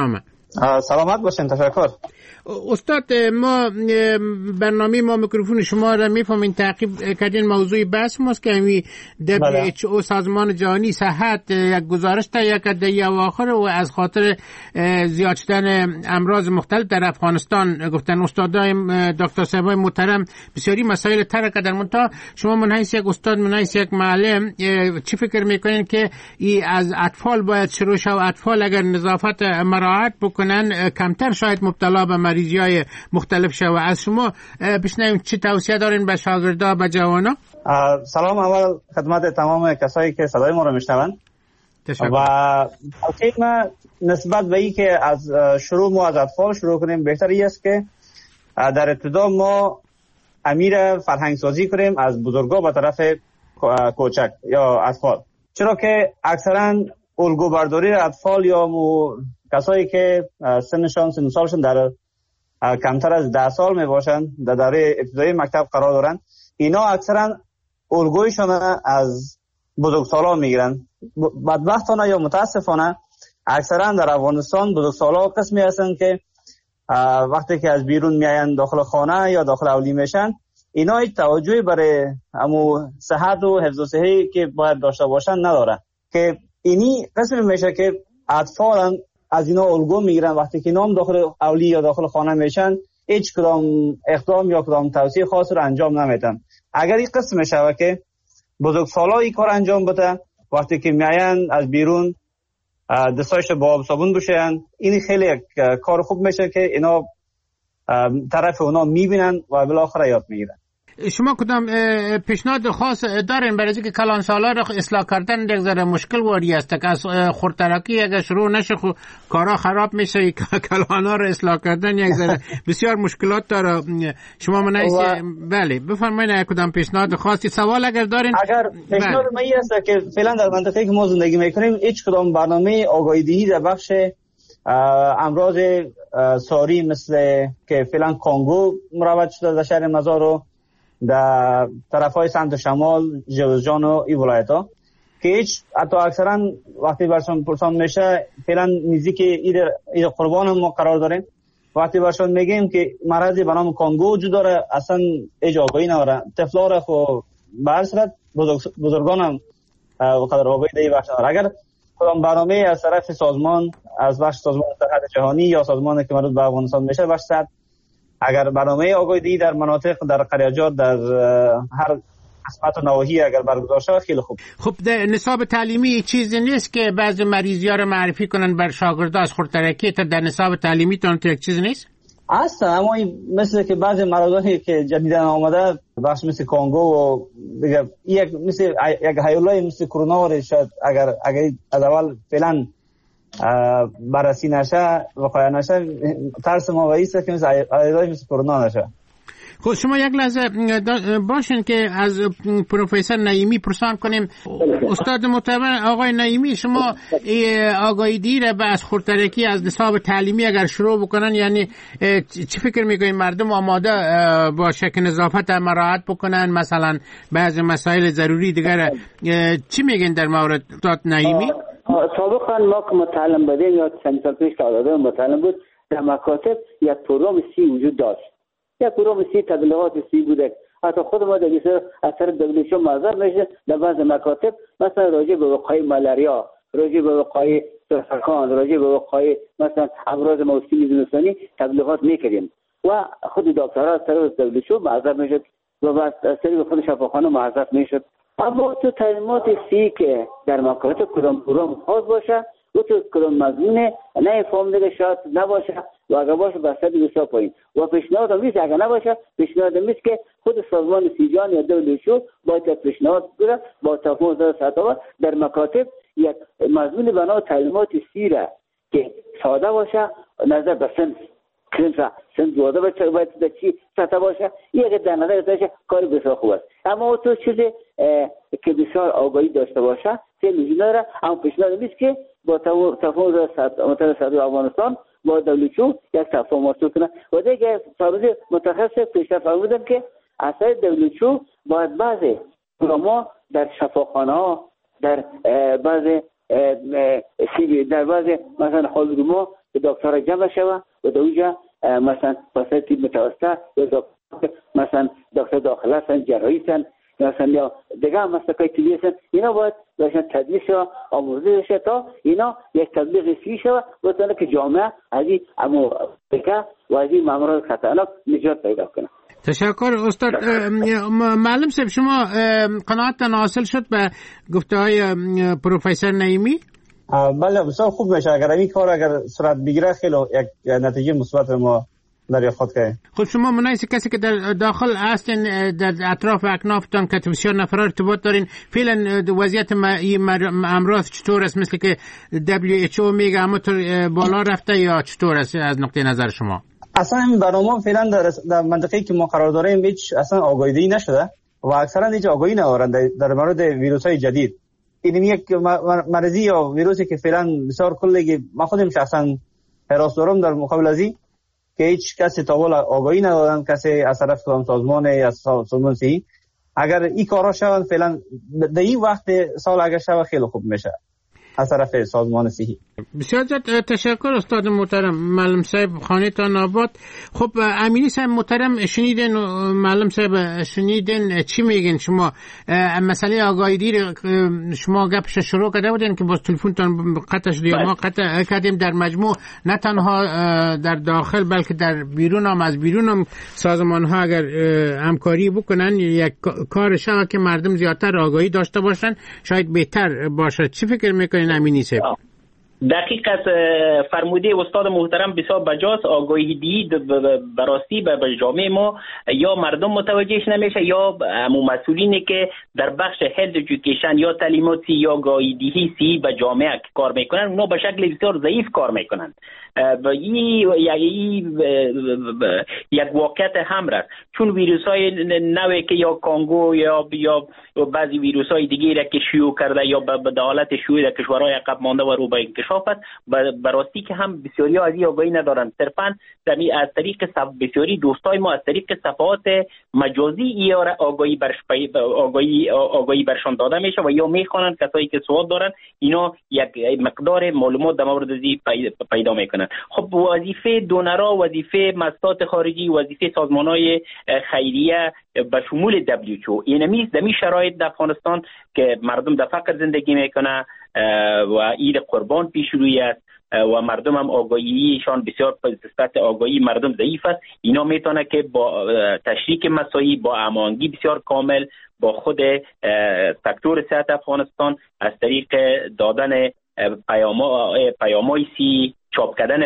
سلامت باشین. تشکر. استاد، ما برنامه ما میکروفون شما را میفهمین تعقیب کردین. موضوع بحث ماست که همی WHO سازمان جهانی صحت یک گزارش تهیه کرده در اواخر و از خاطر زیاد شدن امراض مختلف در افغانستان گفتن استادای دکتر صاحبای محترم بسیاری مسائل طرح کردن. منتها شما من حیث یک استاد، من حیث یک معلم، چی فکر میکنین که از اطفال باید شروع شود؟ اطفال اگر نظافت مراعات بکنن کمتر شاید مبتلا به مریضی‌های مختلف شود. از شما بشنویم چی توصیه دارین به شاگردا، به جوانا؟ سلام اول خدمت تمام کسایی که صدای ما رو میشنون. و توصیه من نسبت به این که از شروع ما از اطفال شروع کنیم بهتری است که در ابتدا ما امیر فرهنگ سازی کنیم از بزرگا به طرف کوچک یا اطفال، چرا که اکثرا الگو برداری اطفال یا کسایی که سن سالشون در کمتر از 10 سال می باشن، در دوره ابتدایی مکتب قرار دارن، اینا اکثرا الگویشون از بزرگسالا میگیرن. بدبختانه یا متاسفانه اکثرا در افغانستان بزرگسالا قسمی هستن که وقتی که از بیرون میاین داخل خانه یا داخل اولی میشن، اینا هیچ توجهی برای امو صحت و حفظ صحی که باید داشته باشن نداره، که اینی قسمی میشه که اطفال از اینا الگو میگیرن. وقتی که نام داخل اولی یا داخل خانه میشن هیچ کدام اقدام یا کدام توصیه خاص رو انجام نمیدن. اگر این قسم شوه که بزرگسالا این کار انجام بده، وقتی که میاین از بیرون دستایش با آب صابون بشین، این خیلی کار خوب میشه که اینا طرف اونا میبینن و بالاخره یاد میگیرن. شما کدام پیشنهاد خاص دارین برای اینکه کلانسالا را اصلاح کردن یک ذره مشکل واری است که از خردترکی اگه شروع نشه کارا خراب میشه، کلانا را اصلاح کردن یک ذره بسیار مشکلات داره. شما بله بفرمایید کدام پیشنهاد خاصی سوال اگر دارین. اگر پیشنهاد من این است که فعلا در منطقه که ما زندگی میکنیم هیچ کدام برنامه آگاهی دهی در بخش امراض ساری مثل که فعلا کانگو مروج شده در شهر مزارو، در طرفای سمت شمال جوزجان و این ولایت ها که هیچ حتی اکثرا وقتی برشان پرسان میشه فعلا نزدیک این قربان ما قرار داریم. وقتی برشان میگیم که مرضی به نام کانگو وجود داره اصلا هیچ آگاهی نداره. طفلا را خب به هر صورت بزرگان هم قدر آگاهی دهی بخش نداره. اگر کدام برنامه از طرف سازمان از بخش سازمان صحت جهانی یا سازمان که مربوط به افغانستان میشه بخش صحت، اگر برنامه آگاهی در مناطق در قریاجات در هر قسمت و نواحی اگر برگزار شود خیلی خوب. خب در نصاب تعلیمی چیزی نیست که بعضی مریضی‌ها رو معرفی کنن بر شاگردان از خردترکی؟ تا در نصاب تعلیمی تون یک چیز نیست؟ اصلا اما مثل که بعضی مرضایی که جدیدن آمده بخش مثل کانگو و یک مثل یک هیولای مثل کرونا شاید اگر از اول فعلا بررسی نشه وقایع نشه، ترس ما وایسته که مثل کرونا نشه. خب شما یک لحظه باشین که از پروفسور نعیمی پرسان کنیم. استاد محترم آقای نعیمی، شما آگاهی دیر به از خردترکی از نصاب تعلیمی اگر شروع بکنن، یعنی چی فکر میکنین مردم آماده باشه که نظافت مراعات بکنن، مثلا بعضی مسائل ضروری دیگر؟ چی میگین در مورد استاد نعیمی؟ سابقا ما که متعلم بودیم یا چند سال پیش که آزاده متعلم بود، در مکاتب یک پروگرام سی وجود داشت، یک پروگرام سی تبلیغات سی بوده. حتی خود ما در اثر WHO معذر میشه در بعض مکاتب مثلا راجع به وقایع ملاریا، راجع به وقایع سرطان، راجع به وقایع مثلا امراض موسمی زمستانی تبلیغات میکردیم و خود دکترها از طرف WHO معذر میشد و بعد از طریق خود شفاخانه معذر میشد. اما تو تعلیمات سی که در مکاتب کدام پروگرام خاص باشه و تو کدام مضمون نه فهمیده شاید نباشه و اگر باشه بسته بسیار پایین و پیشنهاد همیست اگر نباشه پیشنهاد همیست که خود سازمان سیجان یا WHO باید پیشنهاد بده با تفاهم سطح در مکاتب یک مضمون بنا تعلیمات سی را که ساده باشه نظر به سنس زوده باید در چی سطح باشه یک در نظر داشته کاری بسیار خوب است. اما تو چیزی که بسیار آگاهی داشته باشه خیلی لزوم داره. اما پیشنهاد همیست که با تفاهم سطح افغانستان با WHO یک تفاهم حاصل کنه و دیگه صاحب متخصص پیشتر فرمودن که اثر WHO باید بعضی پروگرام در شفاخانه ها در بعضی مثلا حالروما دکتر جمع شوه و در اونجا مثلا پس تیم متوسط مثلا دکتر داخله هستن، جراحی هستن، مثلا یا دیگه مسلکای طبی هستن. اینا باید باشن تدریس شوه، آموزش شوه تا اینا یک تبلیغ سی شوه و تا که جامعه از این امریکا و از این امراض خطرناک نجات پیدا کنه. تشکر استاد. معلم صاحب شما قناعتتان حاصل شد به گفته های پروفسور نعیمی؟ بله بسیار خوب میشه اگر این کار اگر صورت بگیره خیلی یک نتیجه مثبت ما دریافت کنیم. خب شما مناسب کسی که در داخل هستین در اطراف اکنافتان که بسیار نفر ارتباط دارین، فعلا وضعیت امراض چطور است؟ مثل که WHO میگه همونطور بالا رفته یا چطور است از نقطه نظر شما؟ اصلا این برنامه فعلا در منطقه‌ای که ما قرار داریم هیچ اصلا آگاهی نشده و اکثرا هیچ آگاهی ندارند در مورد ویروس‌های جدید. این یک مرضی یا ویروسی که فعلا بسیار کلی ما خودم شخصا حراس دارم در مقابل از این که هیچ کسی تا حالا آگاهی ندادن، کسی از طرف سازمان یا سازمان صحی. اگر این کارا شون فعلا در این وقت سال اگر شود خیلی خوب میشه از طرف سازمان صحی. بسیار زیاد تشکر استاد محترم. معلم صاحب خانه تان آباد. خب امینی صاحب محترم شنیدین، معلم صاحب شنیدین چی میگین شما؟ مسئله آگاهی دیر شما گپش شروع کرده بودین که باز تلفن تان قطع شد یا ما قطع کردیم. در مجموع نه تنها در داخل بلکه در بیرون هم از بیرون هم سازمان ها اگر همکاری بکنن یک کار شما که مردم زیادتر آگاهی داشته باشن شاید بهتر باشه. چی فکر میکنین امینی صاحب؟ دقیق است فرموده استاد محترم بسیار بجاست. آگاهی دید براستی به جامعه ما یا مردم متوجهش نمیشه یا مسئولینی که در بخش هلت ایژوکیشن یا تعلیماتی یا آگاهی دهی به جامعه کار میکنن اونا به شکل بسیار ضعیف کار میکنن. یک واقعیت هم است چون ویروس های نوعی که یا کانگو یا بعضی ویروس های دیگه که شیوع کرده یا به حالت شیوع در کشورهای عقب مانده و رو به انکشاف است براستی که هم بسیاری از این آگاهی ندارند. صرفا از طریق بسیاری دوستای ما از طریق صفحات مجازی آگاهی برشان داده میشه و یا میخوانند کسایی که سوال دارن اینا یک مقدار معلومات در مورد زی پیدا میکنن. خب وظیفه دونرها، وظیفه مؤسسات خارجی، وظیفه سازمان‌های خیریه به شمول WHO اینمی دمی شرایط در افغانستان که مردم در فقر زندگی میکنه و ایر قربان پیش روی است و مردم هم آگاهیشان بسیار نسبت آگاهی مردم ضعیف است. اینا میتونه که با تشریک مساعی با هماهنگی بسیار کامل با خود سکتور صحت افغانستان از طریق دادن پیام‌های سی، چاپ کردن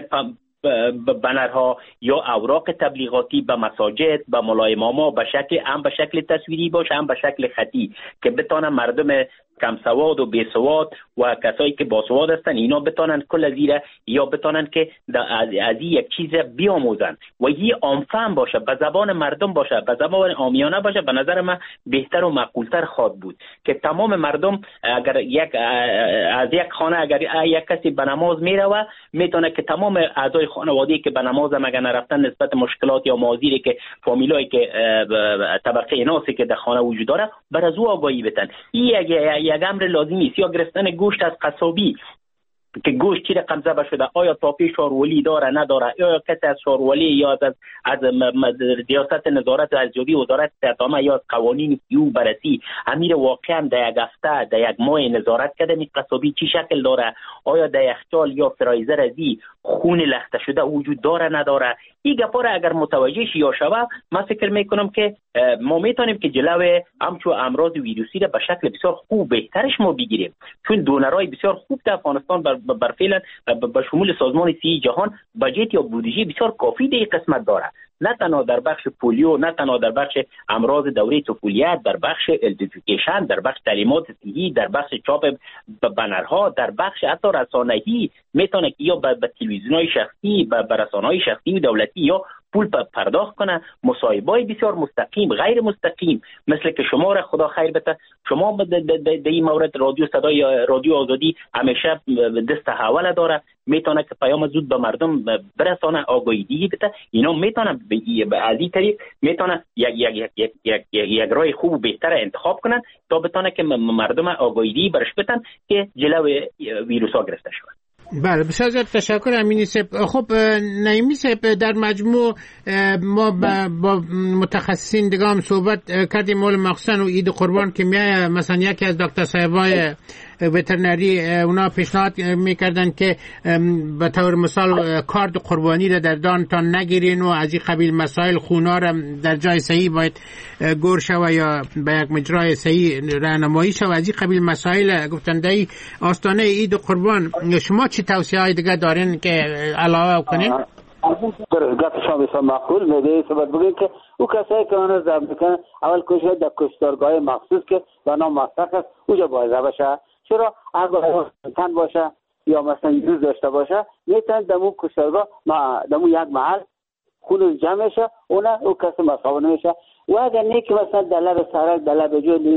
بنرها یا اوراق تبلیغاتی به مساجد به ملای ماما به شکل تصویری باشه هم به شکل خطی که بتانن مردم کم سواد و بی سواد و کسایی که با سواد هستن اینا بتانن کل زیره یا بتانن که از یک چیز بیاموزن و یه عامفهم باشه، به زبان مردم باشه، به زبان عامیانه باشه. به نظر من بهتر و معقولتر خواهد بود که تمام مردم اگر از یک خانه اگر یک کسی به نماز میره میتونه که تمام اعضای خانواده که به نماز هم اگر نرفتن نسبت مشکلات یا موازیری که فامیلایی که طبقه ناسی که در خانه وجود داره بر از او آگاهی بدن. یک امر لازمی است. یا گرفتن گوشت از قصابی که گوشت چی رقم ذبح شده، آیا تاپی شارولی داره نداره، یا کسی از شارولی یا از ریاست نظارت ارزیابی وزارت صحت عامه یا از قوانین یو بررسی امیر واقعا در یک هفته در یک ماه نظارت کرده این قصابی چی شکل داره، آیا در یخچال یا فرایزر ازی خون لخته شده وجود داره نداره. این گپا را اگر متوجه شی یا شوه من فکر میکنم که ما میتونیم که جلوی همچو امراض ویروسی را به شکل بسیار خوب بهترش ما بگیریم چون دونرای بسیار خوب در افغانستان بر فعلا به شمول سازمان صحی جهان بجت یا بودجه بسیار کافی در این قسمت داره، نه تنها در بخش پولیو، نه تنها در بخش امراض دوره طفولیت، در بخش ادویکیشن، در بخش تعلیمات صحی، در بخش چاپ بنرها، در بخش حتی رسانه‌ای میتونه که یا به تلویزیون‌های شخصی، به رسانه‌های شخصی و دولتی یا پول پرداخت کنه. مصاحبه‌های بسیار مستقیم، غیر مستقیم مثل که شما را خدا خیر بده، شما در این مورد رادیو صدای رادیو آزادی همیشه دست حواله داره، میتونه که پیام زود به مردم برسانه، آگاهی دیگه بده. اینا میتونه از این طریق میتونه یک راه خوب و بهتر انتخاب کنن تا بتونه که مردم آگاهی برش بدن که جلوی ویروس ها گرفته شود. بله بسیار زیاد تشکر امینی صاحب. خب نعیمی صاحب، در مجموع ما با متخصصین دیگه هم صحبت کردیم مول مخصوصا و عید قربان که میای مثلا یکی از دکتر صاحبای وترنری اونا پیشنهاد میکردن که به طور مثال کارد قربانی را در دانتان نگیرین و از این قبیل مسائل، خونا را در جای صحیح باید گور شوه یا به یک مجرای صحیح راهنمایی شوه، از این قبیل مسائل گفتن در آستانه عید قربان شما چی توصیه های دیگه دارین که علاوه کنین؟ گفت شما بسیار معقول میده. سبب بگید که او کسایی که آنها ذبح میکنن اول کشته در کشتارگاه مخصوص که به نام موثق است اونجا باید ذبح شه. چرا اگر تن باشه یا مثلا یوز داشته باشه میتونه دمو کشتارگاه دمو یک محل خون جمع شه، او کسی مصاب نمیشه. و اگر نه که مثلا در لب سرک در لب جو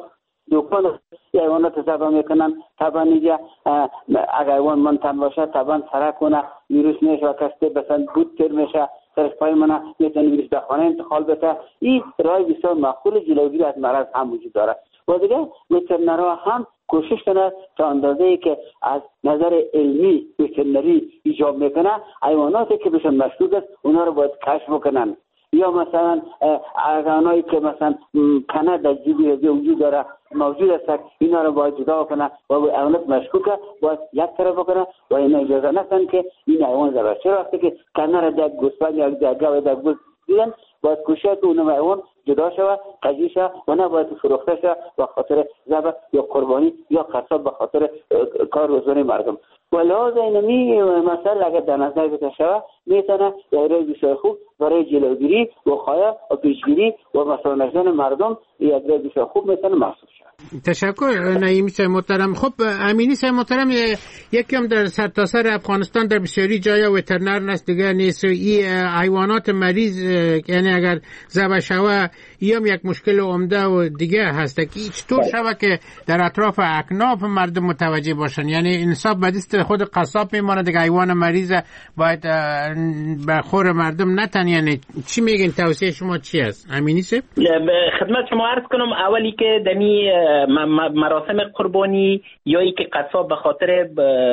دکان یا حیوانات ذبح میکنن، طبعا اینجا اگر حیوان منتن باشه طبعا سرک کنه ویروس میشه و کسی مثلا بود تر میشه، سرش پای منه میتونه ویروس در خانه انتقال بده. این راه بسیار معقول جلوگیری از مرض هم وجود داره. و دیگه وترنرها هم کوشش کنه تا اندازه‌ای که از نظر علمی وترنری ایجاب میکنه حیواناتی که بهشون مشکوک است اونا رو باید کشف بکنن، یا مثلا ارگانایی که مثلا کنه در جیبی وجود داره موجود است اینا رو باید جدا کنه و حیوانات مشکوکه باید یک طرف بکنه و اینا اجازه نکنن که این حیوان ذبح شه. وقتی که کنه را در گوسفند یا در گاو یا در گوز دیدن باید کوشش که اون حیوان جدا شود، قضیه شود و نباید فروخته شود به خاطر ذبح یا قربانی یا قصاب به خاطر کار روزانه مردم. و لحاظ اینمی مسئله اگر در نظر گرفته شود میتونه راه بسیار خوب برای جلوگیری و وقایع و پیشگیری و مسئله نشدن مردم یک راه بسیار خوب میتونه محسوب شود. تشکر نعیمی صاحب محترم. خب امینی صاحب محترم، یکی هم در سرتاسر افغانستان در بسیاری جایا وترنر نست دیگه نیست. این حیوانات مریض یعنی اگر ذبح شوه هم یک مشکل عمده و دیگه هست که چطور شوه که در اطراف اکناف مردم متوجه باشن، یعنی انصاف بدست خود قصاب میمونه دیگه، حیوان مریض باید به خور مردم نتن. یعنی چی میگین؟ توصیه شما چی است امینی صاحب؟ خدمت شما عرض کنم اولی که دمی مراسم قربانی یا ای که قصاب به خاطر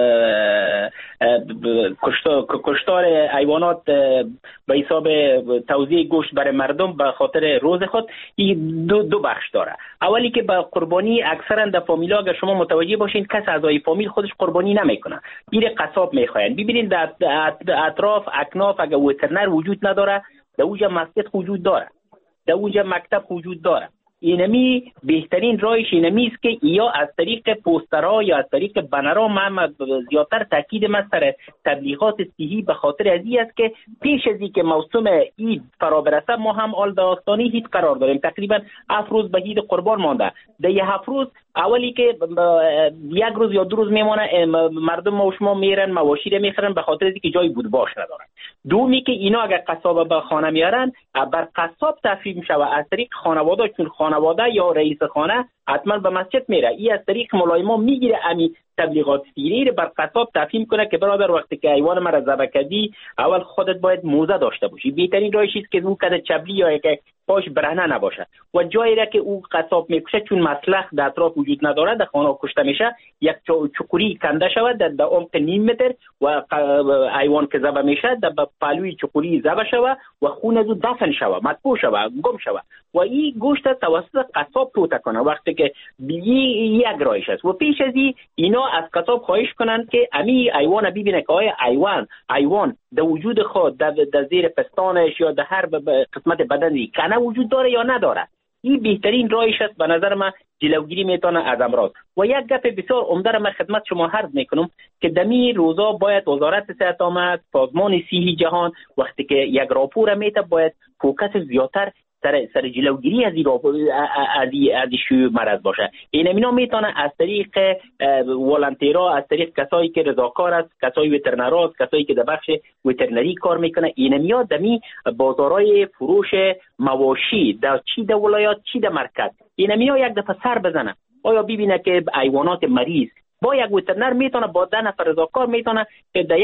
کشتار حیوانات به حساب توزیع گوشت برای مردم به خاطر روز خود این دو بخش داره. اولی که با قربانی اکثرا در فامیلا اگر شما متوجه باشین کس اعضای فامیل خودش قربانی نمیکنه، میره قصاب میخواین. ببینید در اطراف اکناف اگر وترنر وجود نداره در اونجا مسجد وجود داره، در اونجا مکتب وجود داره. اینمی بهترین راهش اینمی است که یا از طریق پوسترها یا از طریق بنرها من زیادتر تاکید سر تبلیغات صحی به خاطر ازی است که پیش از اینکه موسم عید فرا برسه ما هم آل داستانی عید قرار داریم. تقریبا 7 روز به عید قربان مانده. در 7 روز اولی که 1 روز یا 2 روز میمونه مردم ما و شما میرن مواشی رو میخرن به خاطر اینکه جای بود باش ندارن. دومی که اینا اگر قصاب به خانه میارن بر قصاب تفهیم شوه از طریق خانواده، چون خانواده یا رئیس خانه حتما به مسجد میره، این از طریق ملایما میگیره امی تبلیغات سیری بر قصاب تفهیم کنه که برادر وقتی که حیوان مرا ذبح کردی اول خودت باید موزه داشته باشی. بهترین راهش است که او کده چبلی یا که پاش برهنه نباشه و جایی را که او قصاب میکشه چون مسلخ در اطراف وجود نداره در خانه کشته میشه یک چقوری کنده شود در عمق نیم متر و حیوان که ذبح میشه در پهلوی چقوری ذبح شود و خون از او دفن شود، مطبوع شود، گم شود و این گوشت توسط قصاب توته کنه. وقتی که یک راهش است و پیش از اینا از قصاب خواهش کنند که امی حیوان ببینه که آیا حیوان در وجود خود در زیر پستانش یا در هر قسمت بدنی کنه وجود داره یا نداره. این بهترین راهش است به نظر من جلوگیری میتونه از امراض. و یک گپ بسیار عمده را من خدمت شما عرض میکنم که دمی روزا باید وزارت صحت آمد، سازمان صحی جهان وقتی که یک راپور میته باید فوکس زیادتر سر جلوگیری از این شیوع مرض باشه. این اینا میتونه از طریق والنتیرها، از طریق کسایی که رضاکار است، کسای وترنرها است، کسایی که در بخش وترنری کار میکنه، اینمیا دمی بازارهای فروش مواشی در چی در ولایات چی در مرکز اینمیا یک دفعه سر بزنه آیا ببینه که حیوانات مریض با یک وترنر میتونه با 10 نفر رضاکار میتونه که در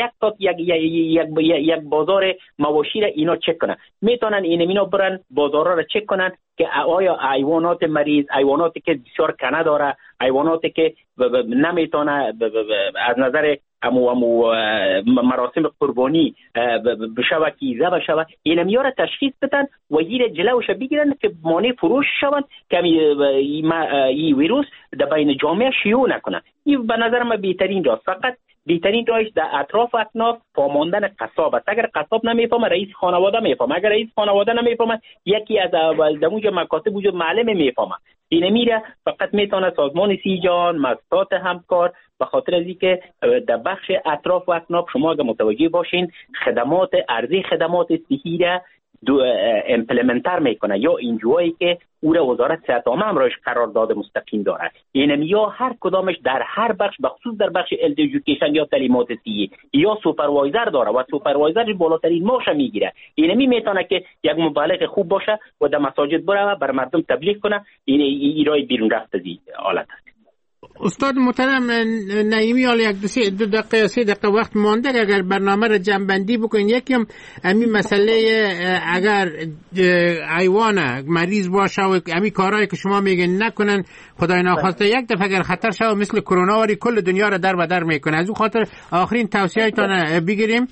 یک بازار مواشی را اینا چک کنن، میتونن اینا برن بازارها را چک کنن که آیا حیوانات مریض، حیواناتی که بسیار کنه داره، حیواناتی که نمیتونه از نظر مراسم قربانی بشوه که ذبح شوه، این میاره تشخیص بدن و گیر جلوش بگیرن که مانع فروش شوند که این ویروس در بین جامعه شیوع نکنه. این به نظر من بهترین راست. فقط بهترین راهش در اطراف اکناف پاماندن قصاب است. اگر قصاب نمیفهمه رئیس خانواده میفهمه، اگر رئیس خانواده نمیفهمه یکی از دموج مکاتب وجود معلم میفهمه. این میره فقط میتونه سازمان سی جهان، مؤسسات همکار، به خاطر از اینکه در بخش اطراف و اکناف شما اگر متوجه باشین خدمات ارزی خدمات صحی را امپلمنتر میکنه یا اینجوایی که او را وزارت صحت عامه هم روش قرارداد مستقیم داره. یعنی یا هر کدامش در هر بخش بخصوص در بخش ادوکیشن یا تعلیمات صحی یا سوپروایزر داره و سوپروایزر بالاترین معاش میگیره. یعنی میتونه که یک مبلغ خوب باشه و در مساجد بره بر مردم تبلیغ کنه. این ایرای بیرون رفت از این حالت است. استاد محترم نعیمی، حالا یک دو دقیقه 3 دقیقه وقت مانده، اگر برنامه را جمع‌بندی بکنین. یکم همین مسئله اگر حیوان مریض باشه و همین کارهایی که شما میگین نکنن، خدای ناخواسته یک دفعه اگر خطر شود مثل کرونا واری کل دنیا را در بدر میکنه، از اون خاطر آخرین توصیه‌تان بگیریم.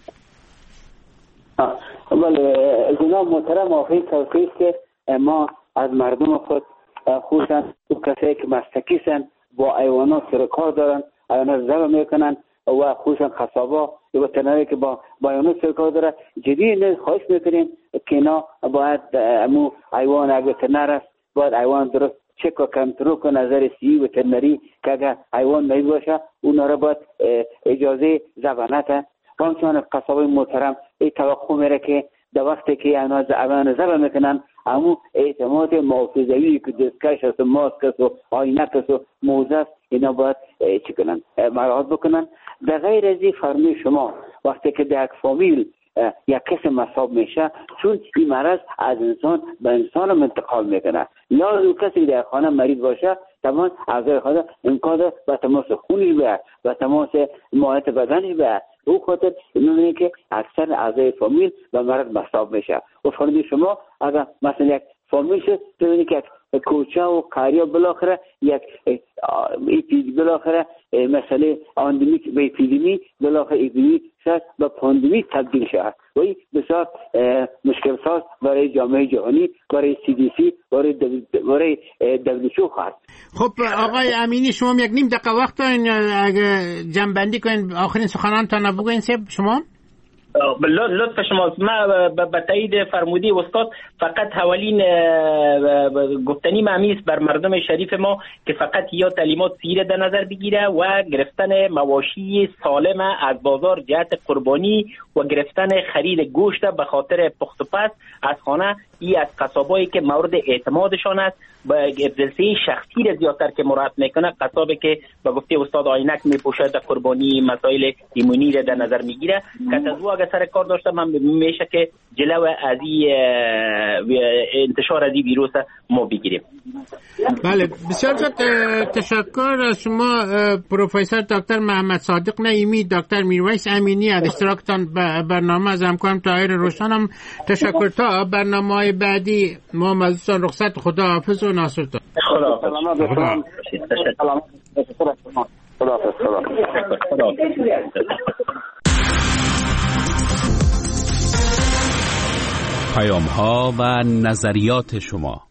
بله جناب محترم، آخرین توصیه که ما از مردم خود خصوصا کسایی که مستکیسن با حیوانات سرکار دارن، حیوانات ذبح میکنن و خصوصا قصابا و وترنری که با حیوانات سرکار داره، جدی خواهش میکنیم که اینا باید امو حیوان اگه وترنر است باید حیوان درست چک و کنترل کنه نظر سی وترنری که اگر حیوان مریض باشه اونا را باید اجازه ذبح نده. و همچنان قصابای محترم این توقع میره که در وقتی که حیوان ذبح میکنن همون اعتماد محافظوی که دستکش است، ماسک است و آینک است و موزه است، اینا باید چی کنن؟ مراعات بکنن. در غیر از این فرمی شما وقتی که در یک فامیل یک قسم مصاب میشه، چون این مرض از انسان به انسان منتقال میکنه، یا کسی در خانه مریض باشه تمام اعضای خانه امکان داره به تماس خونی بیاد، به تماس مایعات بدنی بیاد. او خاطر می‌بینید که اکثر اعضای فامیل به مرض مصاب میشه. و فرض شما اگر مثلا یک فامیل شد ببینید که کوچه و قاریا بالاخره یک بالاخره مسئله اندمیک به اپیدمی بالاخره اپیدمی شد و پاندمیک تبدیل شد و این بسیار مشکل ساز برای جامعه جهانی، برای CDC، برای WHO خواهد. خب آقای امینی، شما یک نیم دقیقه وقت دارین اگه جمع‌بندی کنین آخرین سخنانتان بگوین شما. لطف شما. ما به تایید فرمودی استاد فقط حوالین گفتنی معنیست بر مردم شریف ما که فقط یا تعلیمات سیره در نظر بگیره و گرفتن مواشی سالم از بازار جهت قربانی و گرفتن خرید گوشت به خاطر پخت و پز از خانه. ای از قصابایی که مورد اعتمادشان است با جلسه شخصی را زیادتر که مراعات میکنه، قصابی که به گفته استاد آینک میپوشه در قربانی مسائل ایمونی را در نظر میگیره. که از او اگر سر کار داشته من میشه که جلو از انتشار از این ویروس ما بگیریم. بله بسیار تشکر از شما پروفسور دکتر محمد صادق نعیمی، دکتر میرویس امینی از اشتراکتان برنامه. از همکارم طاهر روشن هم تشکر. تا برنامه‌های بعدی ما مزدستان رخصت. خدا حافظ و ناصرتان. خدا پیام‌ها و نظریات شما.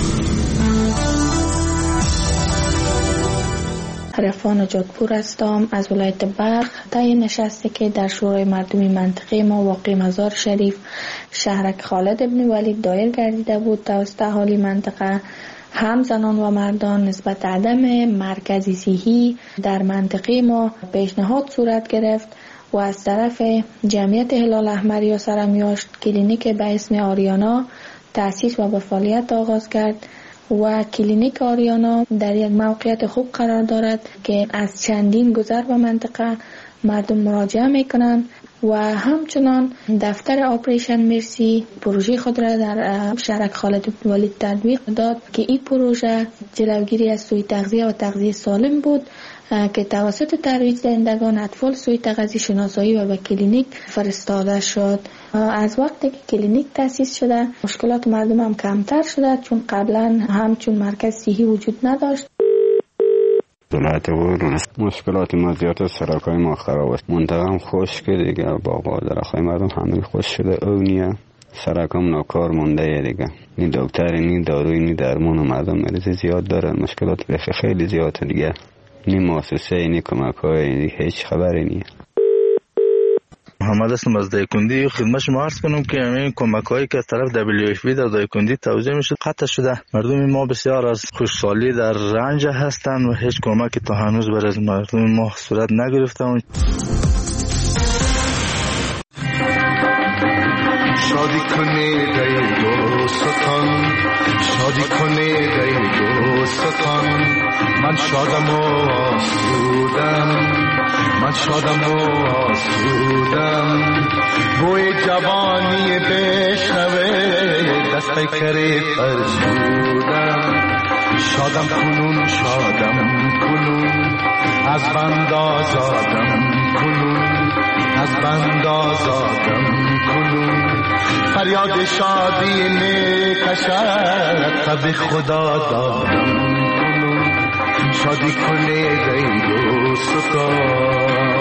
عرفان جادپور هستم از ولایت بلخ. طی نشستی که در شورای مردمی منطقه ما واقع مزار شریف شهرک خالد ابن ولید دایر گردیده بود توسط اهالی منطقه، هم زنان و مردان نسبت عدم مرکزی صحی در منطقه ما پیشنهاد صورت گرفت و از طرف جمعیت هلال احمر یا سرمیاشت کلینیک به اسم آریانا تأسیس و به فعالیت آغاز کرد و کلینیک آریانا در یک موقعیت خوب قرار دارد که از چندین گذر به منطقه مردم مراجعه میکنند و همچنان دفتر آپریشن مرسی پروژه خود را در شهرک خالد بن ولید تطبیق داد که این پروژه جلوگیری از سوء تغذیه و تغذیه سالم بود که توسط ترویج دهندگان اطفال سوء تغذیه شناسایی و به کلینیک فرستاده شد. از وقتی که کلینیک تأسیس شده مشکلات مردم هم کمتر شده، چون قبلا همچون مرکز صحی وجود نداشت. ولایت ورون مشکلات ما زیاد است، سرکای ما خراب است، منطقه هم خشک دیگه، باغ و درختای مردم همه خشک شده، اونیه سرکم ناکار مونده دیگه، نی دکتر نی داروی نی درمان و مردم مریض زیاد دارن، مشکلات خیلی زیاده دیگه، نی مؤسسه نی کمک‌های هیچ خبری نیه. محمد هستم از دایکندی. خدمت شما عرض کنم که همین کمک‌هایی که از طرف WFP در دایکندی توزیع میشه قطع شده. مردم ما بسیار از خوشحالی در رنج هستند و هیچ کمکی تا هنوز برای مردم ما صورت نگرفته. شادی کنید ای دوستان، شادی کنید ای دوستان، من شادم و آسودم، من شادم و آسودم، بوی جوانی بشنوه دست پیکری فرسودم، شادم کنون شادم کنون، از بند آزادم کنون، از بند آزادم کنون، فریاد شادی میکشد تب خدا دادم کنون، شادی کنید ای دوستان.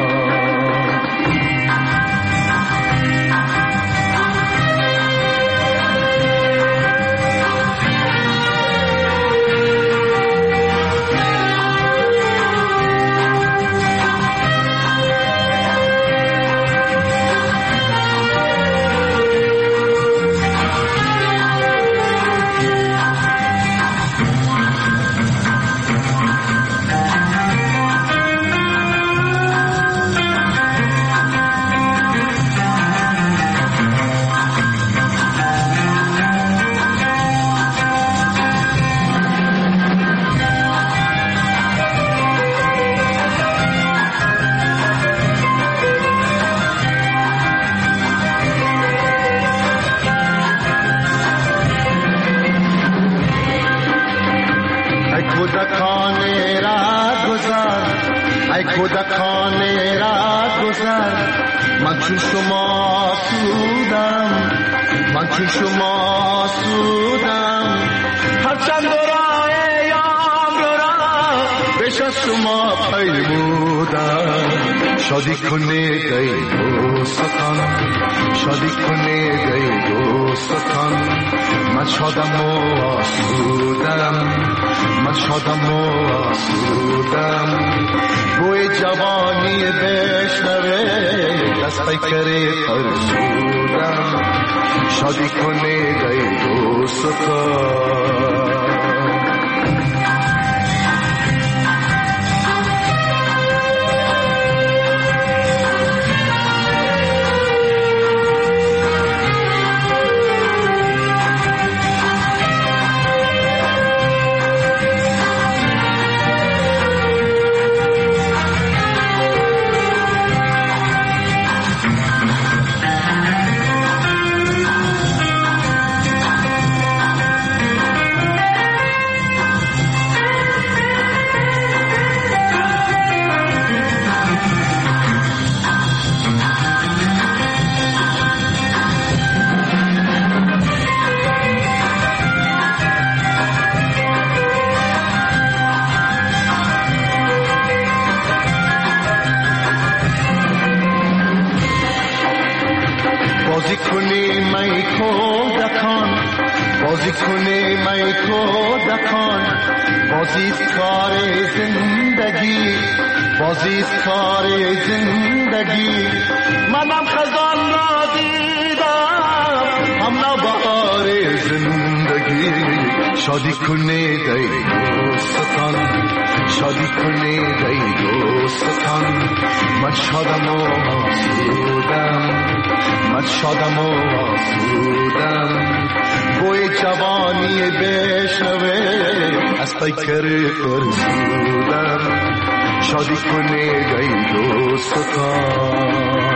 من چون شما سودم، من چون شما سودم، هرچند راه یام را بیش از شما پیمودم، شادی کنید ای دوستان، شادی کنید ای دوستان، من شادم و آسودم، من شادم و آسودم، بوی جوانی بشنوه دست پیکری فرسودم، شادی کنید ای دوستان. بازی کنی می کودکان، بازی کنی می کودکان، بازی کار زندگی، بازی کار زندگی، منم خزان را دیدم هم نوبهار زندگی، شادی کنید ای دوستان، شادی کنید ای دوستان، من شادم و آسودم، من شادم و آسودم، بوی جوانی بشنوه از پیکر فرسودم، شادی کنید ای دوستان.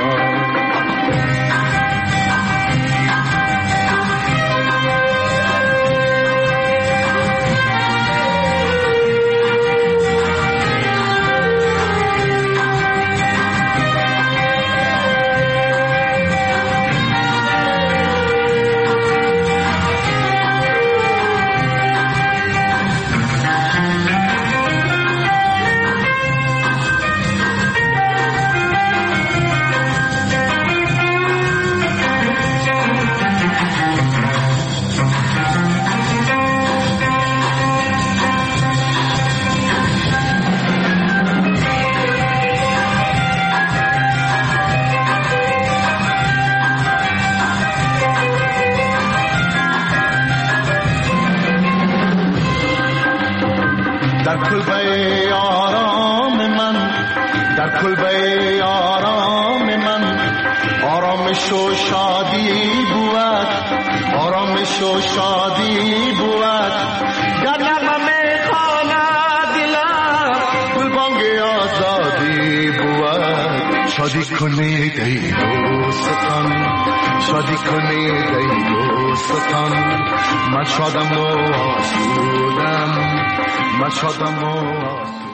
کلبه آرام من آرامش و شادی بود آرامش و شادی بود گر نغمه میخواند دلم گلبانگ آزادی بود شادی کنید ای دوستان شادی کنید ای دوستان من شادم و آسودم من شادم و آسودم